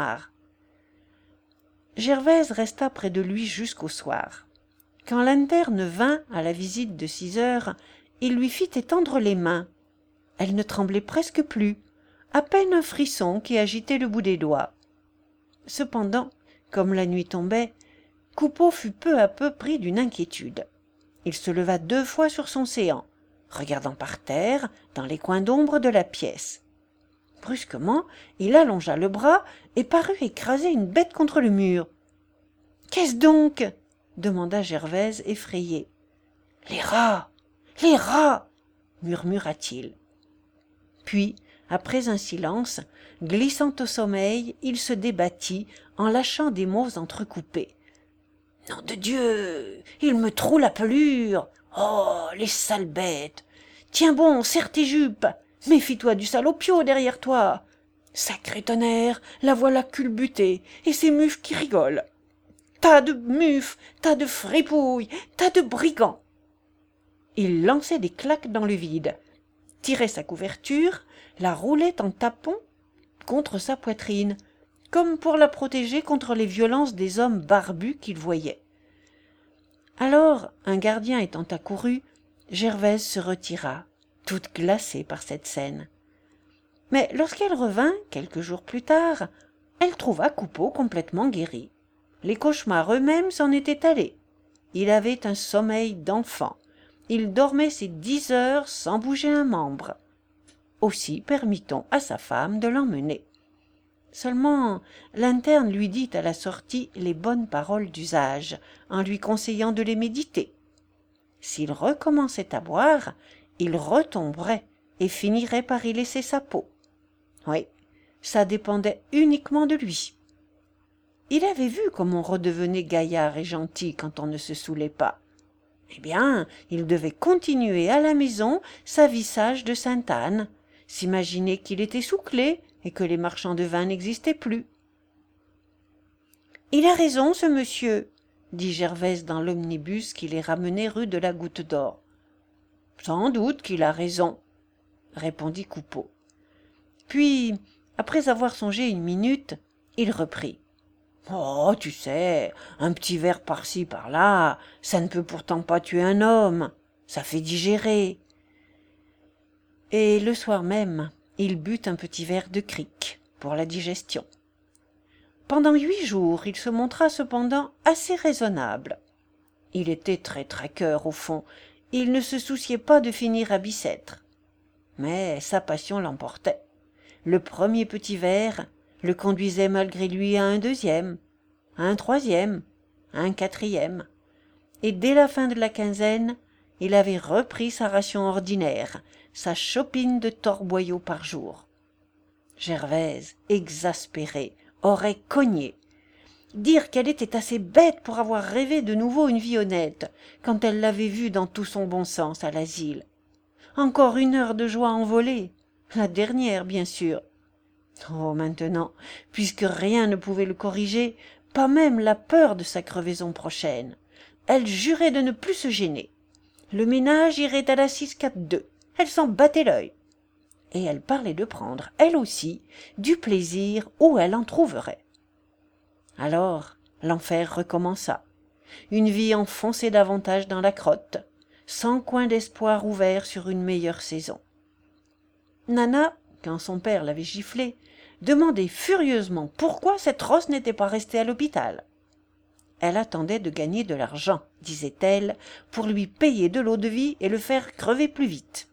Gervaise resta près de lui jusqu'au soir. Quand l'interne vint à la visite de 6 heures, il lui fit étendre les mains. Elle ne tremblait presque plus, à peine un frisson qui agitait le bout des doigts. Cependant, comme la nuit tombait, Coupeau fut peu à peu pris d'une inquiétude. Il se leva 2 fois sur son séant, regardant par terre, dans les coins d'ombre de la pièce. Brusquement, il allongea le bras et parut écraser une bête contre le mur. Qu'est-ce donc? Demanda Gervaise effrayée. Les rats! Les rats! Murmura-t-il. Puis, après un silence, glissant au sommeil, il se débattit en lâchant des mots entrecoupés. Nom de Dieu! Il me troue la pelure! Oh, les sales bêtes! Tiens bon, serre tes jupes! Méfie-toi du salopio derrière toi! Sacré tonnerre, la voilà culbutée, et ces mufs qui rigolent! Tas de mufs, tas de fripouilles, tas de brigands! Il lançait des claques dans le vide, tirait sa couverture, la roulait en tapant contre sa poitrine, comme pour la protéger contre les violences des hommes barbus qu'il voyait. Alors, un gardien étant accouru, Gervaise se retira, toute glacée par cette scène. Mais lorsqu'elle revint, quelques jours plus tard, elle trouva Coupeau complètement guéri. Les cauchemars eux-mêmes s'en étaient allés. Il avait un sommeil d'enfant. Il dormait ses 10 heures sans bouger un membre. Aussi permit-on à sa femme de l'emmener. Seulement, l'interne lui dit à la sortie les bonnes paroles d'usage, en lui conseillant de les méditer. S'il recommençait à boire, il retomberait et finirait par y laisser sa peau. Oui, ça dépendait uniquement de lui. Il avait vu comme on redevenait gaillard et gentil quand on ne se saoulait pas. Eh bien, il devait continuer à la maison sa vie sage de Sainte-Anne, s'imaginer qu'il était sous clé et que les marchands de vin n'existaient plus. « Il a raison, ce monsieur, » dit Gervaise dans l'omnibus qui les ramenait rue de la Goutte d'Or. « Sans doute qu'il a raison, » répondit Coupeau. Puis, après avoir songé une minute, il reprit. « Oh, tu sais, un petit verre par-ci, par-là, ça ne peut pourtant pas tuer un homme, ça fait digérer. » Et le soir même, il but un petit verre de cric pour la digestion. Pendant 8 jours, il se montra cependant assez raisonnable. Il était très traqueur au fond, il ne se souciait pas de finir à Bicêtre. Mais sa passion l'emportait. Le premier petit verre le conduisait malgré lui à un deuxième, à un troisième, à un quatrième. Et dès la fin de la quinzaine, il avait repris sa ration ordinaire, sa chopine de torboyaux par jour. Gervaise, exaspérée, aurait cogné. Dire qu'elle était assez bête pour avoir rêvé de nouveau une vie honnête, quand elle l'avait vue dans tout son bon sens à l'asile. Encore 1 heure de joie envolée, la dernière bien sûr. Oh, maintenant, puisque rien ne pouvait le corriger, pas même la peur de sa crevaison prochaine, elle jurait de ne plus se gêner. Le ménage irait à la 6-4-2, elle s'en battait l'œil. Et elle parlait de prendre, elle aussi, du plaisir où elle en trouverait. Alors, l'enfer recommença. Une vie enfoncée davantage dans la crotte, sans coin d'espoir ouvert sur une meilleure saison. Nana, quand son père l'avait giflée, demandait furieusement pourquoi cette rosse n'était pas restée à l'hôpital. Elle attendait de gagner de l'argent, disait-elle, pour lui payer de l'eau-de-vie et le faire crever plus vite.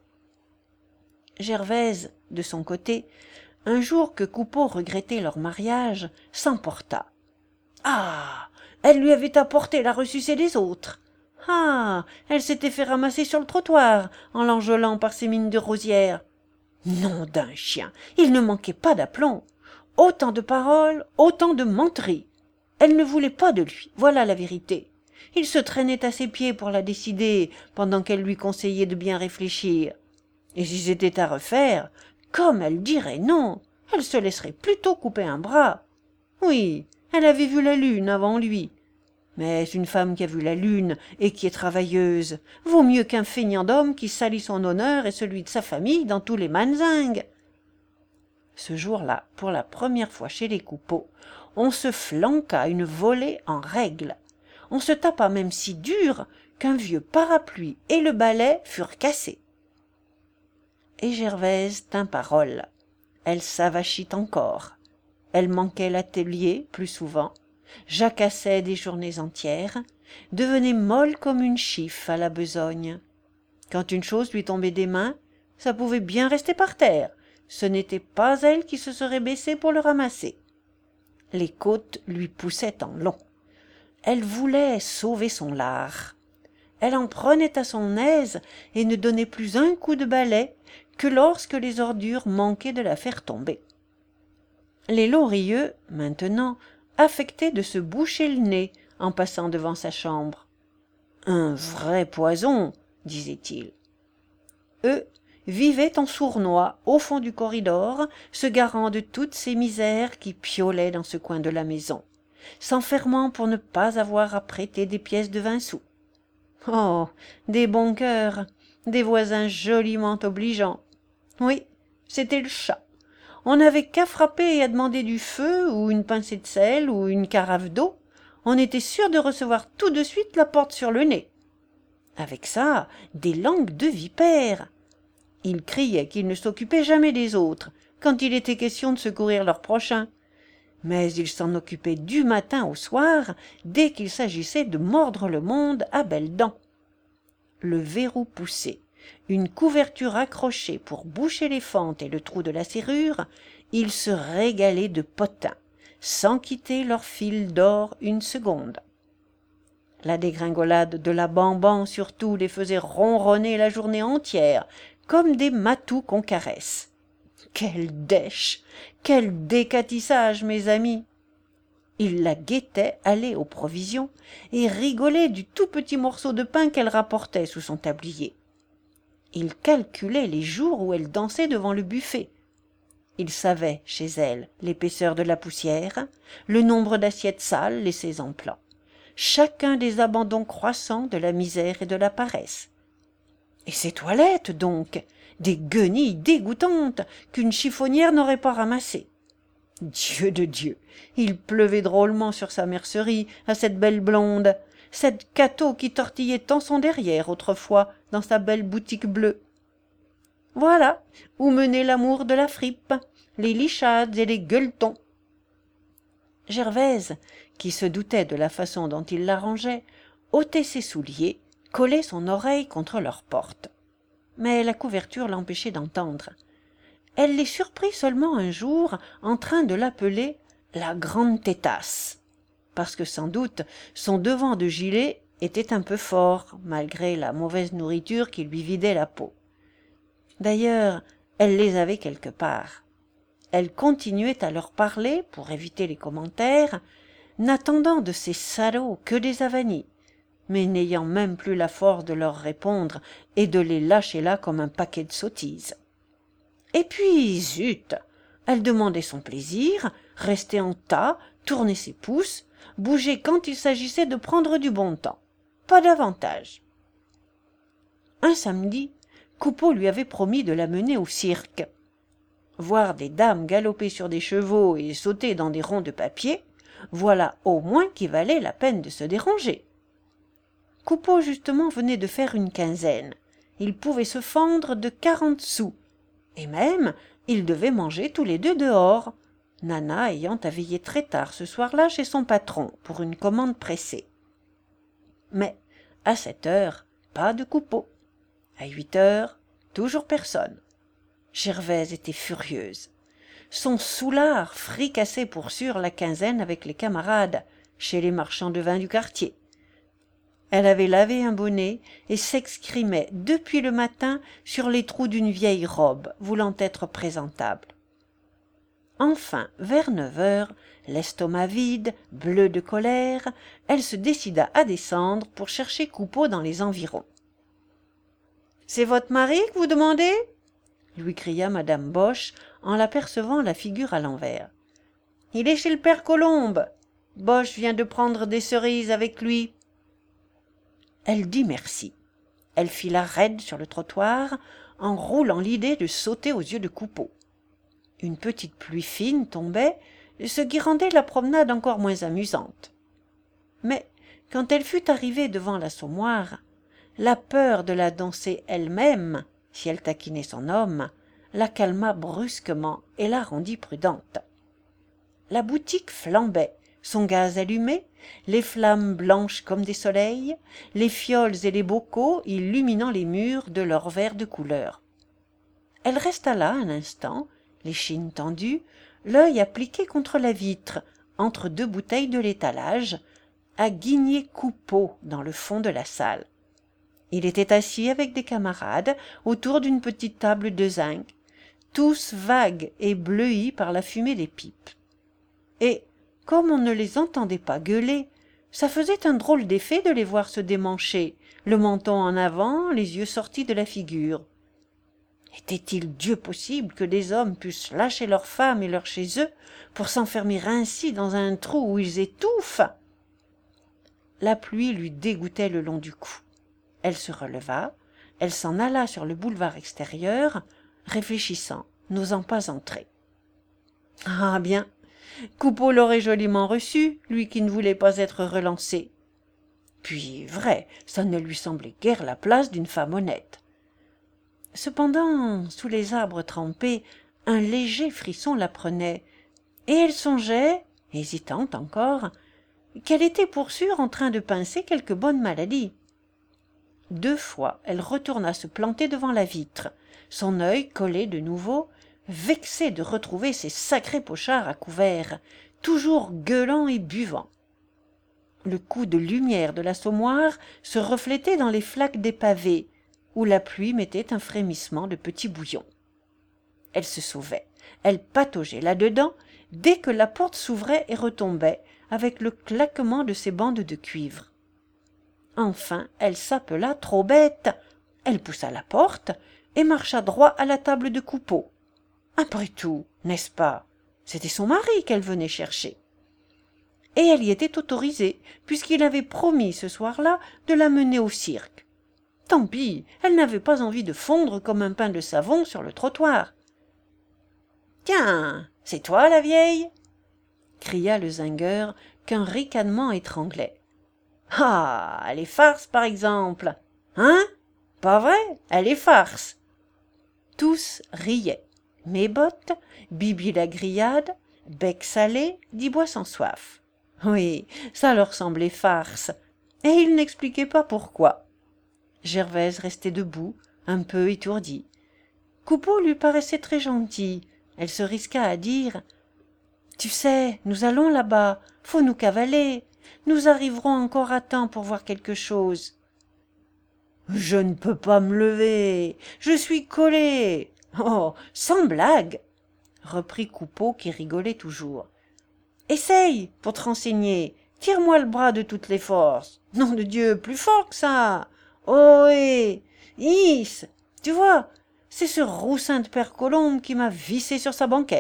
Gervaise, de son côté, un jour que Coupeau regrettait leur mariage, s'emporta. Ah, elle lui avait apporté la ressucée des autres. Ah, elle s'était fait ramasser sur le trottoir en l'enjôlant par ses mines de rosière. Nom d'un chien, il ne manquait pas d'aplomb. Autant de paroles, autant de menteries. Elle ne voulait pas de lui, voilà la vérité. Il se traînait à ses pieds pour la décider, pendant qu'elle lui conseillait de bien réfléchir. Et si c'était à refaire, comme elle dirait non, elle se laisserait plutôt couper un bras. Oui, elle avait vu la lune avant lui. Mais une femme qui a vu la lune et qui est travailleuse vaut mieux qu'un feignant d'homme qui salit son honneur et celui de sa famille dans tous les manzingues. Ce jour-là, pour la première fois chez les Coupeau, on se flanqua une volée en règle. On se tapa même si dur qu'un vieux parapluie et le balai furent cassés. Et Gervaise tint parole. Elle s'avachit encore. Elle manquait l'atelier plus souvent, jacassait des journées entières, devenait molle comme une chiffe à la besogne. Quand une chose lui tombait des mains, ça pouvait bien rester par terre. Ce n'était pas elle qui se serait baissée pour le ramasser. Les côtes lui poussaient en long. Elle voulait sauver son lard. Elle en prenait à son aise et ne donnait plus un coup de balai que lorsque les ordures manquaient de la faire tomber. Les Lorilleux, maintenant, affectaient de se boucher le nez en passant devant sa chambre. « Un vrai poison !» disaient-ils. Eux vivaient en sournois au fond du corridor, se garant de toutes ces misères qui piaulaient dans ce coin de la maison, s'enfermant pour ne pas avoir à prêter des pièces de 20 sous. Oh, des bons cœurs, des voisins joliment obligeants. Oui, c'était le chat. On n'avait qu'à frapper et à demander du feu, ou une pincée de sel, ou une carafe d'eau. On était sûr de recevoir tout de suite la porte sur le nez. Avec ça, des langues de vipères. Ils criaient qu'ils ne s'occupaient jamais des autres, quand il était question de secourir leurs prochains. Mais ils s'en occupaient du matin au soir, dès qu'il s'agissait de mordre le monde à belles dents. Le verrou poussé, une couverture accrochée pour boucher les fentes et le trou de la serrure, ils se régalaient de potins, sans quitter leur fil d'or une seconde. La dégringolade de la bamban surtout les faisait ronronner la journée entière, comme des matous qu'on caresse. Quelle dèche, quel décatissage, mes amis! Ils la guettaient aller aux provisions et rigolaient du tout petit morceau de pain qu'elle rapportait sous son tablier. Ils calculaient les jours où elle dansait devant le buffet. Ils savaient, chez elle, l'épaisseur de la poussière, le nombre d'assiettes sales laissées en plan, chacun des abandons croissants de la misère et de la paresse. Et ses toilettes, donc, des guenilles dégoûtantes qu'une chiffonnière n'aurait pas ramassées. Dieu de Dieu, il pleuvait drôlement sur sa mercerie à cette belle blonde, cette Cato qui tortillait tant son derrière autrefois dans sa belle boutique bleue. Voilà où menait l'amour de la fripe, les lichades et les gueuletons. Gervaise, qui se doutait de la façon dont il l'arrangeait, ôtait ses souliers, collait son oreille contre leur porte. Mais la couverture l'empêchait d'entendre. Elle les surprit seulement un jour en train de l'appeler la grande tétasse, parce que sans doute son devant de gilet était un peu fort, malgré la mauvaise nourriture qui lui vidait la peau. D'ailleurs, elle les avait quelque part. Elle continuait à leur parler pour éviter les commentaires, n'attendant de ces salauds que des avanies, mais n'ayant même plus la force de leur répondre et de les lâcher là comme un paquet de sottises. Et puis, zut, elle demandait son plaisir, restait en tas, tournait ses pouces, bougeait quand il s'agissait de prendre du bon temps. Pas davantage. Un samedi, Coupeau lui avait promis de la mener au cirque. Voir des dames galoper sur des chevaux et sauter dans des ronds de papier, voilà au moins qui valait la peine de se déranger. Coupeau justement venait de faire une quinzaine. Il pouvait se fendre de 40 sous. Et même, ils devaient manger tous les deux dehors, Nana ayant à veiller très tard ce soir-là chez son patron pour une commande pressée. Mais à 7 heures, pas de Coupeau. À 8 heures, toujours personne. Gervaise était furieuse. Son soulard fricassait pour sûr la quinzaine avec les camarades, chez les marchands de vin du quartier. Elle avait lavé un bonnet et s'excrimait depuis le matin sur les trous d'une vieille robe, voulant être présentable. Enfin, vers 9 heures, l'estomac vide, bleu de colère, elle se décida à descendre pour chercher Coupeau dans les environs. « C'est votre mari que vous demandez ?» lui cria madame Boche en l'apercevant la figure à l'envers. « Il est chez le père Colombe. Boche vient de prendre des cerises avec lui. » Elle dit merci. Elle fila raide sur le trottoir, en roulant l'idée de sauter aux yeux de Coupeau. Une petite pluie fine tombait, ce qui rendait la promenade encore moins amusante. Mais quand elle fut arrivée devant l'assommoir, la peur de la danser elle-même, si elle taquinait son homme, la calma brusquement et la rendit prudente. La boutique flambait, son gaz allumé, les flammes blanches comme des soleils, les fioles et les bocaux illuminant les murs de leur vert de couleur. Elle resta là un instant, l'échine tendue, l'œil appliqué contre la vitre, entre deux bouteilles de l'étalage, à guigner Coupeau dans le fond de la salle. Il était assis avec des camarades autour d'une petite table de zinc, tous vagues et bleuis par la fumée des pipes. Et, comme on ne les entendait pas gueuler, ça faisait un drôle d'effet de les voir se démancher, le menton en avant, les yeux sortis de la figure. Était-il Dieu possible que des hommes pussent lâcher leurs femmes et leurs chez eux pour s'enfermer ainsi dans un trou où ils étouffent? La pluie lui dégouttait le long du cou. Elle se releva, elle s'en alla sur le boulevard extérieur, réfléchissant, n'osant pas entrer. Ah bien, Coupeau l'aurait joliment reçu, lui qui ne voulait pas être relancé. Puis, vrai, ça ne lui semblait guère la place d'une femme honnête. Cependant, sous les arbres trempés, un léger frisson la prenait, et elle songeait, hésitante encore, qu'elle était pour sûr en train de pincer quelque bonne maladie. 2 fois, elle retourna se planter devant la vitre, son œil collé de nouveau, vexée de retrouver ces sacrés pochards à couvert, toujours gueulant et buvant. Le coup de lumière de l'assommoir se reflétait dans les flaques des pavés, où la pluie mettait un frémissement de petits bouillons. Elle se sauvait, elle pataugeait là-dedans, dès que la porte s'ouvrait et retombait, avec le claquement de ses bandes de cuivre. Enfin, elle s'appela trop bête. Elle poussa la porte et marcha droit à la table de Coupeau. Après tout, n'est-ce pas, c'était son mari qu'elle venait chercher. Et elle y était autorisée, puisqu'il avait promis ce soir-là de la mener au cirque. Tant pis, elle n'avait pas envie de fondre comme un pain de savon sur le trottoir. « Tiens, c'est toi la vieille » cria le zingueur qu'un ricanement étranglait. « Ah, elle est farce, par exemple. Hein? Pas vrai? Elle est farce. » Tous riaient. Mes-Bottes, Bibi la Grillade, Bec Salé, Dit-Bois sans soif. Oui, ça leur semblait farce, et ils n'expliquaient pas pourquoi. Gervaise restait debout, un peu étourdie. Coupeau lui paraissait très gentil. Elle se risqua à dire « Tu sais, nous allons là-bas, faut nous cavaler. Nous arriverons encore à temps pour voir quelque chose. »« Je ne peux pas me lever, je suis collé. »« Oh, sans blague !» reprit Coupeau qui rigolait toujours. « Essaye, pour te renseigner, tire-moi le bras de toutes les forces. Nom de Dieu, plus fort que ça. Ohé, Is, tu vois, c'est ce roussin de père Colombe qui m'a vissé sur sa banquette. »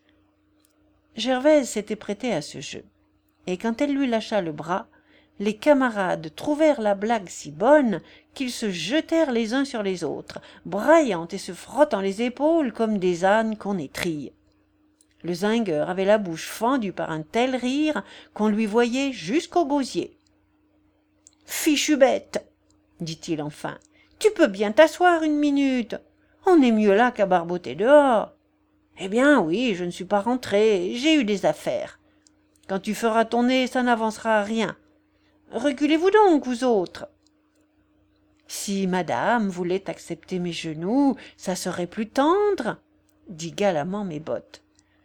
Gervaise s'était prêtée à ce jeu, et quand elle lui lâcha le bras, les camarades trouvèrent la blague si bonne qu'ils se jetèrent les uns sur les autres, braillant et se frottant les épaules comme des ânes qu'on étrille. Le zingueur avait la bouche fendue par un tel rire qu'on lui voyait jusqu'au gosier. « Fichu bête !» dit-il enfin. « Tu peux bien t'asseoir une minute. On est mieux là qu'à barboter dehors. »« Eh bien oui, je ne suis pas rentré, j'ai eu des affaires. Quand tu feras ton nez, ça n'avancera à rien. Reculez-vous donc, vous autres. » « Si madame voulait accepter mes genoux, ça serait plus tendre, » dit galamment Mes-Bottes.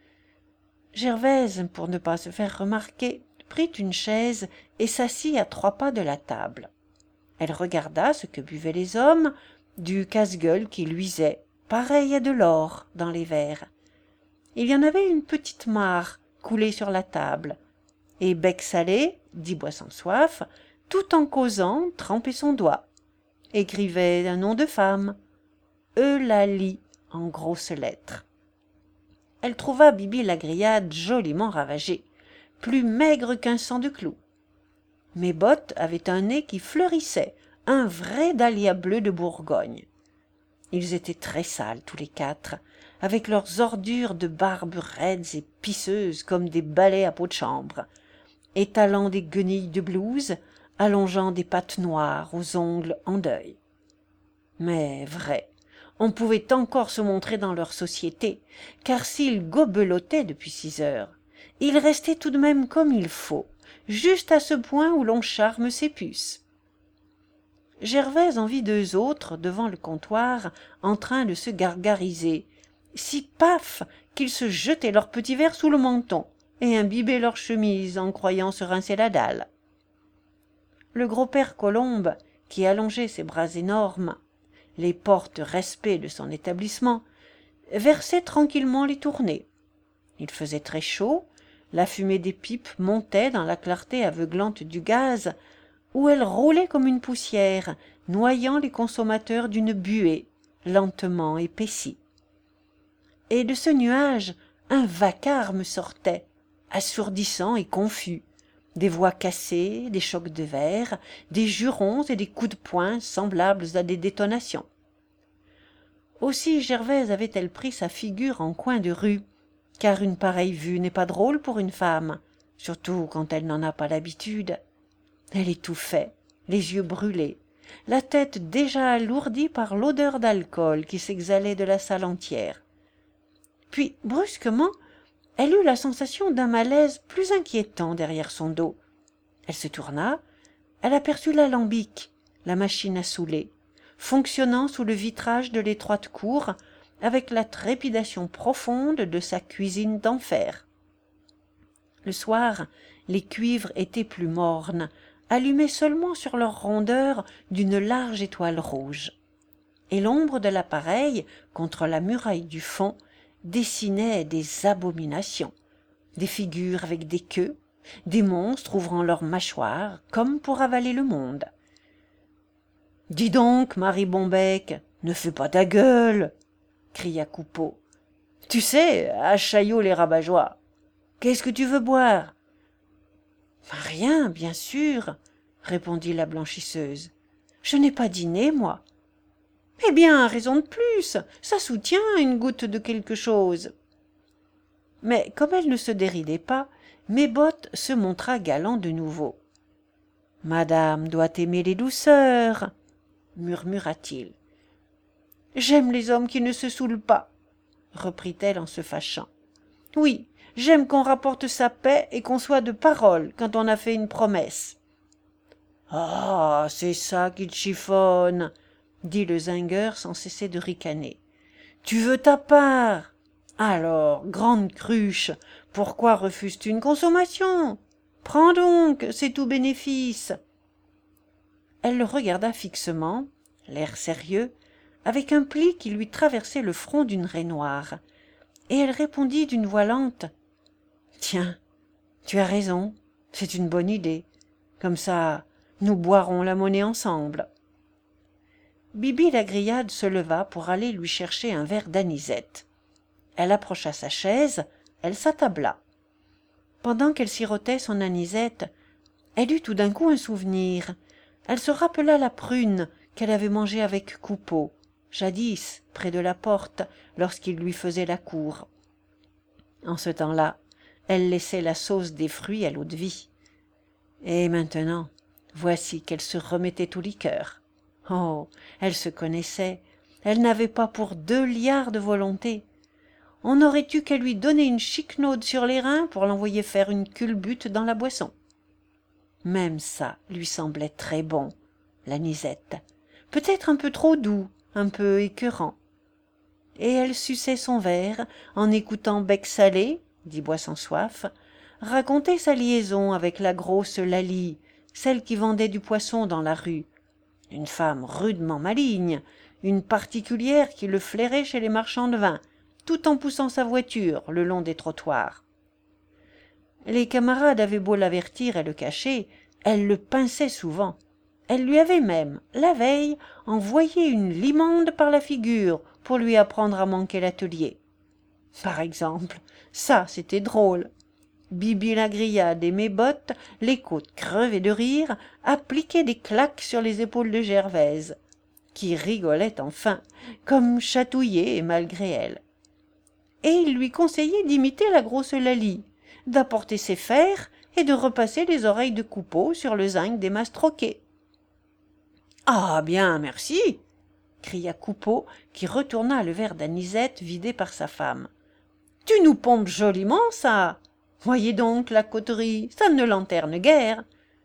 Gervaise, pour ne pas se faire remarquer, prit une chaise et s'assit à 3 pas de la table. Elle regarda ce que buvaient les hommes, du casse-gueule qui luisait, pareil à de l'or, dans les verres. Il y en avait une petite mare coulée sur la table, et Bec Salé, Dit-Bois sans soif, tout en causant, trempait son doigt, écrivait un nom de femme, Eulalie, en grosses lettres. Elle trouva Bibi la Grillade joliment ravagée, plus maigre qu'un cent de clous. Mes-Bottes avait un nez qui fleurissait, un vrai dahlia bleu de Bourgogne. Ils étaient très sales tous les 4, avec leurs ordures de barbes raides et pisseuses comme des balais à peau de chambre, étalant des guenilles de blouse, allongeant des pattes noires aux ongles en deuil. Mais vrai, on pouvait encore se montrer dans leur société, car s'ils gobelotaient depuis 6 heures, ils restaient tout de même comme il faut, juste à ce point où l'on charme ses puces. Gervaise en vit 2 autres devant le comptoir en train de se gargariser, si paf qu'ils se jetaient leurs petits verres sous le menton et imbibaient leur chemise en croyant se rincer la dalle. le gros père Colombe, qui allongeait ses bras énormes, les porte-respects de son établissement, versait tranquillement les tournées. Il faisait très chaud, la fumée des pipes montait dans la clarté aveuglante du gaz, où elle roulait comme une poussière, noyant les consommateurs d'une buée, lentement épaissie. Et de ce nuage, un vacarme sortait, assourdissant et confus, des voix cassées, des chocs de verre, des jurons et des coups de poing semblables à des détonations. Aussi Gervaise avait-elle pris sa figure en coin de rue, car une pareille vue n'est pas drôle pour une femme, surtout quand elle n'en a pas l'habitude. Elle étouffait, les yeux brûlés, la tête déjà alourdie par l'odeur d'alcool qui s'exhalait de la salle entière. Puis, brusquement, elle eut la sensation d'un malaise plus inquiétant derrière son dos. Elle se tourna, elle aperçut l'alambic, la machine à saouler, fonctionnant sous le vitrage de l'étroite cour, avec la trépidation profonde de sa cuisine d'enfer. Le soir, les cuivres étaient plus mornes, allumés seulement sur leur rondeur d'une large étoile rouge. Et l'ombre de l'appareil, contre la muraille du fond, dessinait des abominations, des figures avec des queues, des monstres ouvrant leurs mâchoires comme pour avaler le monde. « Dis donc, Marie Bombec, ne fais pas ta gueule !» cria Coupeau. « Tu sais, à Chaillot les rabat-joie. Qu'est-ce que tu veux boire ?»« Rien, bien sûr, » répondit la blanchisseuse. « Je n'ai pas dîné, moi. »« Eh bien, raison de plus, ça soutient une goutte de quelque chose. » Mais comme elle ne se déridait pas, Mes-Bottes se montra galant de nouveau. « Madame doit aimer les douceurs, » murmura-t-il. « J'aime les hommes qui ne se saoulent pas, » reprit-elle en se fâchant. « Oui, j'aime qu'on rapporte sa paix et qu'on soit de parole quand on a fait une promesse. »« Ah, c'est ça qui te chiffonne, » dit le zingueur sans cesser de ricaner. « Tu veux ta part? Alors, grande cruche, pourquoi refuses-tu une consommation? Prends donc, c'est tout bénéfice. » Elle le regarda fixement, l'air sérieux, avec un pli qui lui traversait le front d'une raie noire, et elle répondit d'une voix lente. « Tiens, tu as raison, c'est une bonne idée. Comme ça, nous boirons la monnaie ensemble. » Bibi la Grillade se leva pour aller lui chercher un verre d'anisette. Elle approcha sa chaise, elle s'attabla. Pendant qu'elle sirotait son anisette, elle eut tout d'un coup un souvenir. Elle se rappela la prune qu'elle avait mangée avec Coupeau, jadis, près de la porte, lorsqu'il lui faisait la cour. En ce temps-là, elle laissait la sauce des fruits à l'eau-de-vie. Et maintenant, voici qu'elle se remettait au liqueur. Oh, elle se connaissait, elle n'avait pas pour 2 liards de volonté. On n'aurait eu qu'à lui donner une chiquenaude sur les reins pour l'envoyer faire une culbute dans la boisson. Même ça lui semblait très bon, l'anisette, peut-être un peu trop doux, un peu écœurant. Et elle suçait son verre en écoutant Bec Salé, dit Boisson Soif, raconter sa liaison avec la grosse Lalie, celle qui vendait du poisson dans la rue. Une femme rudement maligne, une particulière qui le flairait chez les marchands de vin, tout en poussant sa voiture le long des trottoirs. Les camarades avaient beau l'avertir et le cacher, elle le pinçait souvent. Elle lui avait même, la veille, envoyé une limande par la figure pour lui apprendre à manquer l'atelier. Par exemple, ça c'était drôle. Bibi la Grillade et Mes-Bottes, les côtes crevées de rire, appliquaient des claques sur les épaules de Gervaise, qui rigolait enfin, comme chatouillée malgré elle. Et il lui conseillait d'imiter la grosse Lalie, d'apporter ses fers et de repasser les oreilles de Coupeau sur le zinc des mastroquets. « Ah bien, merci !» cria Coupeau, qui retourna le verre d'anisette vidé par sa femme. « Tu nous pompes joliment, ça. Voyez donc la coterie, ça ne lanterne guère. »«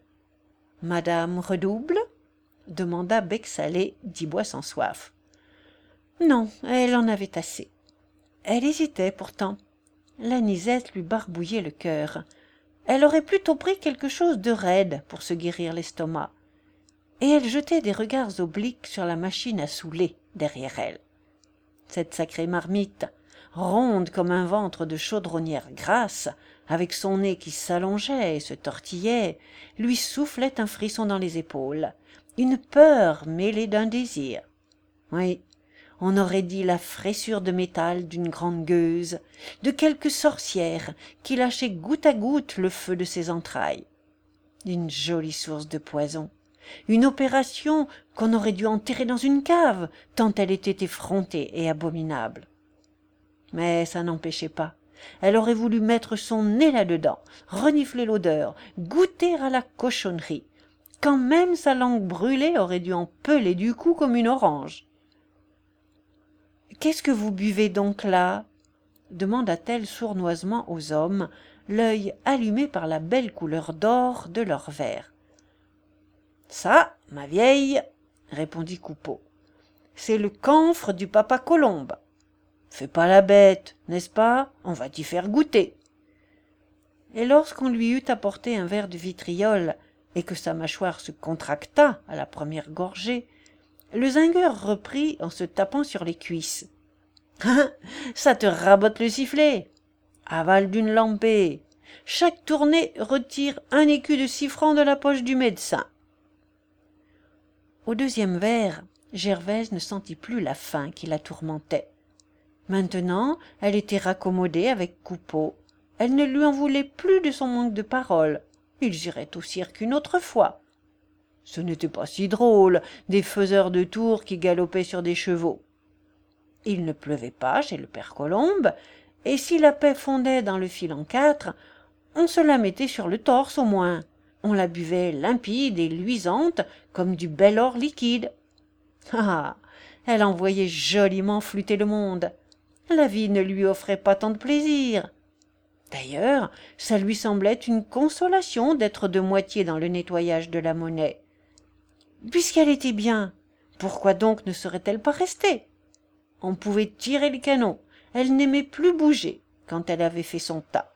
Madame redouble ?» demanda Bec Salé, dit Boisson Soif. Non, elle en avait assez. Elle hésitait pourtant. L'anisette lui barbouillait le cœur. Elle aurait plutôt pris quelque chose de raide pour se guérir l'estomac, et elle jetait des regards obliques sur la machine à souler derrière elle. Cette sacrée marmite, ronde comme un ventre de chaudronnière grasse, avec son nez qui s'allongeait et se tortillait, lui soufflait un frisson dans les épaules, une peur mêlée d'un désir. Oui, on aurait dit la fraissure de métal d'une grande gueuse, de quelque sorcière qui lâchait goutte à goutte le feu de ses entrailles. Une jolie source de poison, une opération qu'on aurait dû enterrer dans une cave, tant elle était effrontée et abominable. Mais ça n'empêchait pas. Elle aurait voulu mettre son nez là-dedans, renifler l'odeur, goûter à la cochonnerie, quand même sa langue brûlée aurait dû en peler du cou comme une orange. « Qu'est-ce que vous buvez donc là ?» demanda-t-elle sournoisement aux hommes, l'œil allumé par la belle couleur d'or de leur verre. « Ça, ma vieille, répondit Coupeau, c'est le camphre du papa Colombe. Fais pas la bête, n'est-ce pas? On va t'y faire goûter. » Et lorsqu'on lui eut apporté un verre de vitriol et que sa mâchoire se contracta à la première gorgée, le zingueur reprit en se tapant sur les cuisses. « Hein, ça te rabote le sifflet. Avale d'une lampée. Chaque tournée retire un écu de 6 francs de la poche du médecin. » Au deuxième verre, Gervaise ne sentit plus la faim qui la tourmentait. Maintenant, elle était raccommodée avec Coupeau. Elle ne lui en voulait plus de son manque de parole. Ils iraient au cirque une autre fois. Ce n'était pas si drôle, des faiseurs de tours qui galopaient sur des chevaux. Il ne pleuvait pas chez le père Colombe, et si la paix fondait dans le fil en 4, on se la mettait sur le torse au moins. On la buvait limpide et luisante comme du bel or liquide. Ah, elle en voyait joliment flûter le monde. La vie ne lui offrait pas tant de plaisir. D'ailleurs, ça lui semblait une consolation d'être de moitié dans le nettoyage de la monnaie. Puisqu'elle était bien, pourquoi donc ne serait-elle pas restée? On pouvait tirer le canon. Elle n'aimait plus bouger quand elle avait fait son tas.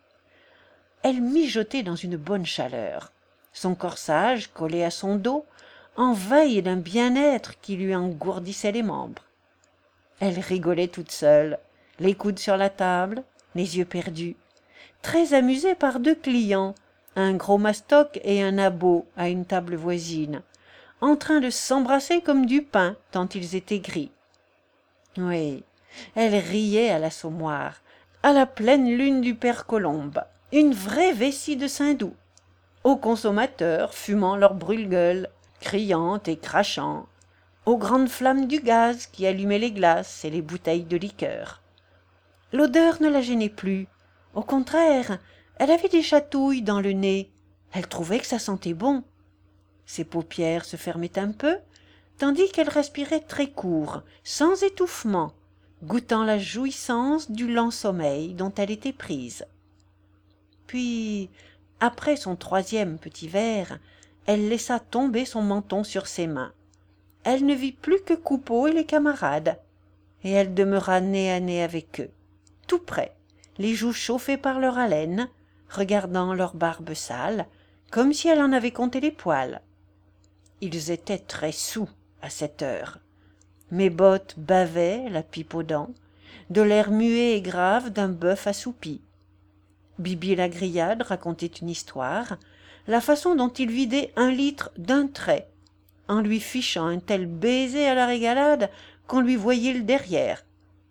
Elle mijotait dans une bonne chaleur. Son corsage, collé à son dos, envahi d'un bien-être qui lui engourdissait les membres. Elle rigolait toute seule, les coudes sur la table, les yeux perdus, très amusée par 2 clients, un gros mastoc et un abo à une table voisine, en train de s'embrasser comme du pain tant ils étaient gris. Oui, elle riait à l'assommoir, à la pleine lune du père Colombe, une vraie vessie de Saint-Doux, aux consommateurs fumant leurs brûle-gueules, criant et crachant, aux grandes flammes du gaz qui allumaient les glaces et les bouteilles de liqueur. L'odeur ne la gênait plus. Au contraire, elle avait des chatouilles dans le nez. Elle trouvait que ça sentait bon. Ses paupières se fermaient un peu, tandis qu'elle respirait très court, sans étouffement, goûtant la jouissance du lent sommeil dont elle était prise. Puis, après son 3e petit verre, elle laissa tomber son menton sur ses mains. Elle ne vit plus que Coupeau et les camarades, et elle demeura nez à nez avec eux, tout près, les joues chauffées par leur haleine, regardant leur barbe sale, comme si elle en avait compté les poils. Ils étaient très saoux à cette heure. Mes-Bottes bavait, la pipe aux dents, de l'air muet et grave d'un bœuf assoupi. Bibi-la-Grillade racontait une histoire, la façon dont il vidait 1 litre d'un trait, en lui fichant un tel baiser à la régalade qu'on lui voyait le derrière.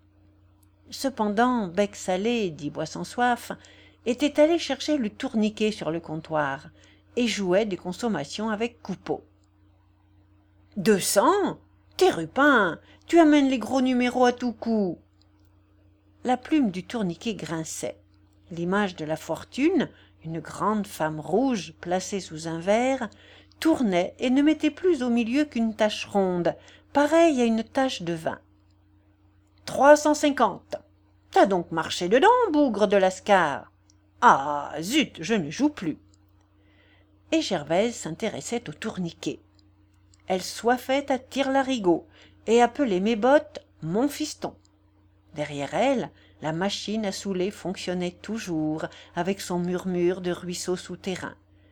Cependant, Bec Salé, dit Bois-sans-Soif, était allé chercher le tourniquet sur le comptoir et jouait des consommations avec Coupeau. « 200 ? T'es rupin, tu amènes les gros numéros à tout coup. » La plume du tourniquet grinçait. L'image de la fortune, une grande femme rouge placée sous un verre, tournait et ne mettait plus au milieu qu'une tache ronde, pareille à une tache de vin. 350. T'as donc marché dedans, bougre de Lascar. Ah, zut, je ne joue plus. Et Gervaise s'intéressait au tourniquet. Elle soifait à tire-larigot et appelait Mes-Bottes « mon fiston ». Derrière elle, la machine à souler fonctionnait toujours avec son murmure de ruisseau souterrain.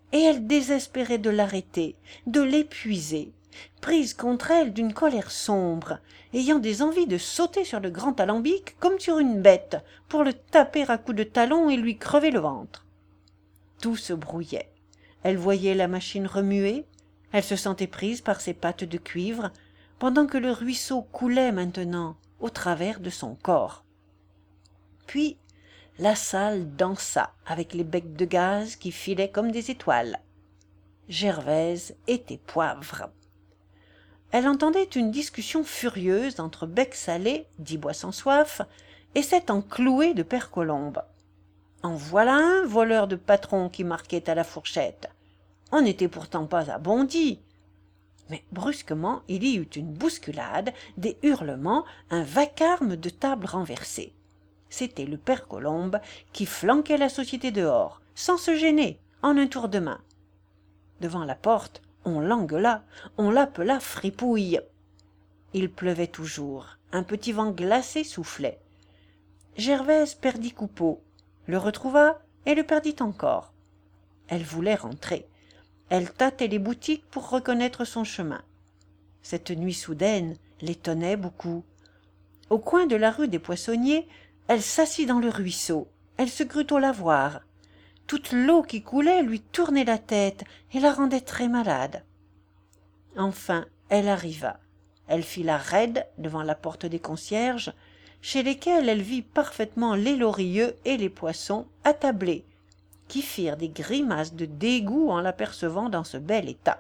et elle désespérait de l'arrêter, de l'épuiser, prise contre elle d'une colère sombre, ayant des envies de sauter sur le grand alambic comme sur une bête, pour le taper à coups de talon et lui crever le ventre. Tout se brouillait. Elle voyait la machine remuer, elle se sentait prise par ses pattes de cuivre, pendant que le ruisseau coulait maintenant au travers de son corps. Puis la salle dansa avec les becs de gaz qui filaient comme des étoiles. Gervaise était poivre. Elle entendait une discussion furieuse entre Bec Salé, dit Bois sans soif, et cet encloué de Père Colombe. En voilà un voleur de patron qui marquait à la fourchette. On n'était pourtant pas à Bondy. Mais brusquement il y eut une bousculade, des hurlements, un vacarme de tables renversées. C'était le Père Colombe qui flanquait la société dehors, sans se gêner, en un tour de main. Devant la porte, on l'engueula, on l'appela fripouille. Il pleuvait toujours, un petit vent glacé soufflait. Gervaise perdit Coupeau, le retrouva et le perdit encore. Elle voulait rentrer. Elle tâtait les boutiques pour reconnaître son chemin. Cette nuit soudaine l'étonnait beaucoup. Au coin de la rue des Poissonniers, elle s'assit dans le ruisseau, elle se crut au lavoir. Toute l'eau qui coulait lui tournait la tête et la rendait très malade. Enfin elle arriva. Elle fit la raide devant la porte des concierges, chez lesquels elle vit parfaitement les Lorilleux et les Poisson attablés, qui firent des grimaces de dégoût en l'apercevant dans ce bel état.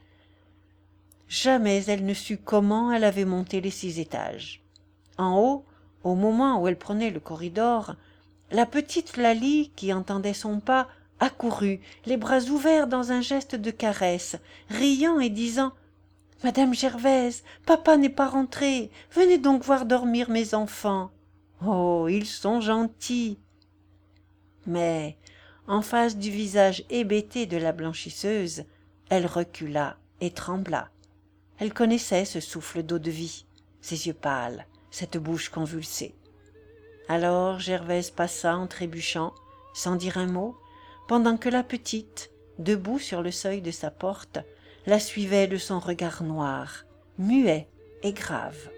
Jamais elle ne sut comment elle avait monté les 6 étages. En haut, au moment où elle prenait le corridor, la petite Laly, qui entendait son pas, accourut, les bras ouverts dans un geste de caresse, riant et disant « Madame Gervaise, papa n'est pas rentré, venez donc voir dormir mes enfants. Oh, ils sont gentils !» Mais, en face du visage hébété de la blanchisseuse, elle recula et trembla. Elle connaissait ce souffle d'eau-de-vie, ces yeux pâles, cette bouche convulsée. Alors Gervaise passa en trébuchant, sans dire un mot, pendant que la petite, debout sur le seuil de sa porte, la suivait de son regard noir, muet et grave.